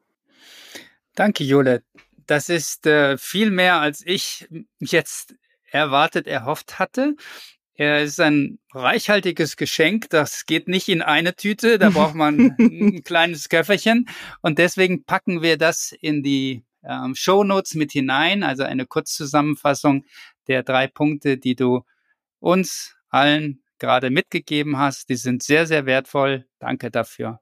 Danke, Jule. Das ist äh, viel mehr, als ich jetzt erwartet, erhofft hatte. Es ist ein reichhaltiges Geschenk, das geht nicht in eine Tüte, da braucht man ein kleines Köfferchen und deswegen packen wir das in die ähm, Shownotes mit hinein, also eine Kurzzusammenfassung der drei Punkte, die du uns allen gerade mitgegeben hast. Die sind sehr, sehr wertvoll. Danke dafür.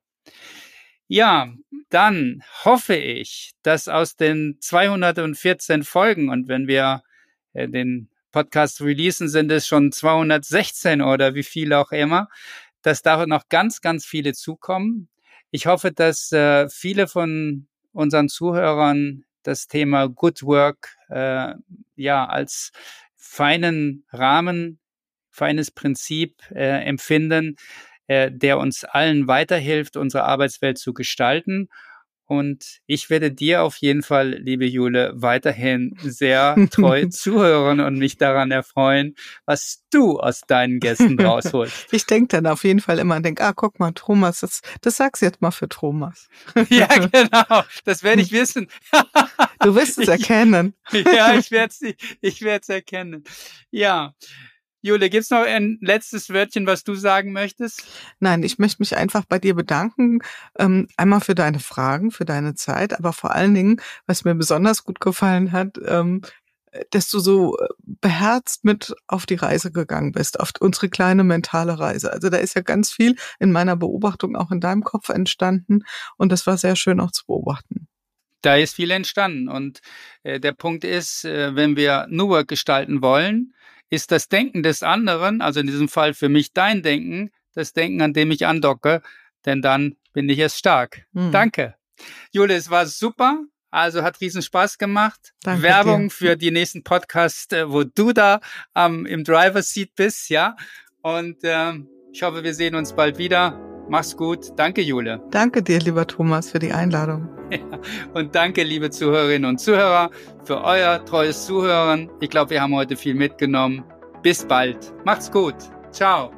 Ja, dann hoffe ich, dass aus den zweihundertvierzehn Folgen und wenn wir äh, den Podcast releasen, sind es schon zweihundertsechzehn oder wie viele auch immer, dass da noch ganz, ganz viele zukommen. Ich hoffe, dass äh, viele von unseren Zuhörern das Thema Good Work äh, ja als feinen Rahmen, feines Prinzip äh, empfinden, äh, der uns allen weiterhilft, unsere Arbeitswelt zu gestalten. Und ich werde dir auf jeden Fall, liebe Jule, weiterhin sehr treu zuhören und mich daran erfreuen, was du aus deinen Gästen rausholst. Ich denke dann auf jeden Fall immer und denke, ah, guck mal, Thomas, das, das sagst du jetzt mal für Thomas. Ja, genau, das werde ich wissen. Du wirst es erkennen. Ja, ich werde es ich werde es erkennen. Ja. Jule, gibt's noch ein letztes Wörtchen, was du sagen möchtest? Nein, ich möchte mich einfach bei dir bedanken, ähm, einmal für deine Fragen, für deine Zeit, aber vor allen Dingen, was mir besonders gut gefallen hat, ähm, dass du so beherzt mit auf die Reise gegangen bist, auf unsere kleine mentale Reise. Also da ist ja ganz viel in meiner Beobachtung auch in deinem Kopf entstanden und das war sehr schön auch zu beobachten. Da ist viel entstanden und äh, der Punkt ist, äh, wenn wir New Work gestalten wollen, ist das Denken des anderen, also in diesem Fall für mich dein Denken, das Denken, an dem ich andocke, denn dann bin ich erst stark. Mhm. Danke. Jule, es war super, also hat riesen Spaß gemacht. Danke Werbung dir. Für die nächsten Podcasts, wo du da ähm, im Driver's Seat bist, ja. Und ähm, ich hoffe, wir sehen uns bald wieder. Mach's gut. Danke, Jule. Danke dir, lieber Thomas, für die Einladung. Ja, und danke, liebe Zuhörerinnen und Zuhörer, für euer treues Zuhören. Ich glaube, wir haben heute viel mitgenommen. Bis bald. Macht's gut. Ciao.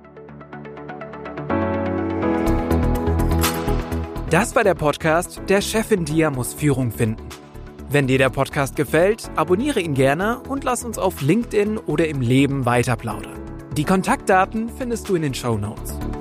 Das war der Podcast Der Chef in dir muss Führung finden. Wenn dir der Podcast gefällt, abonniere ihn gerne und lass uns auf LinkedIn oder im Leben weiter plaudern. Die Kontaktdaten findest du in den Shownotes.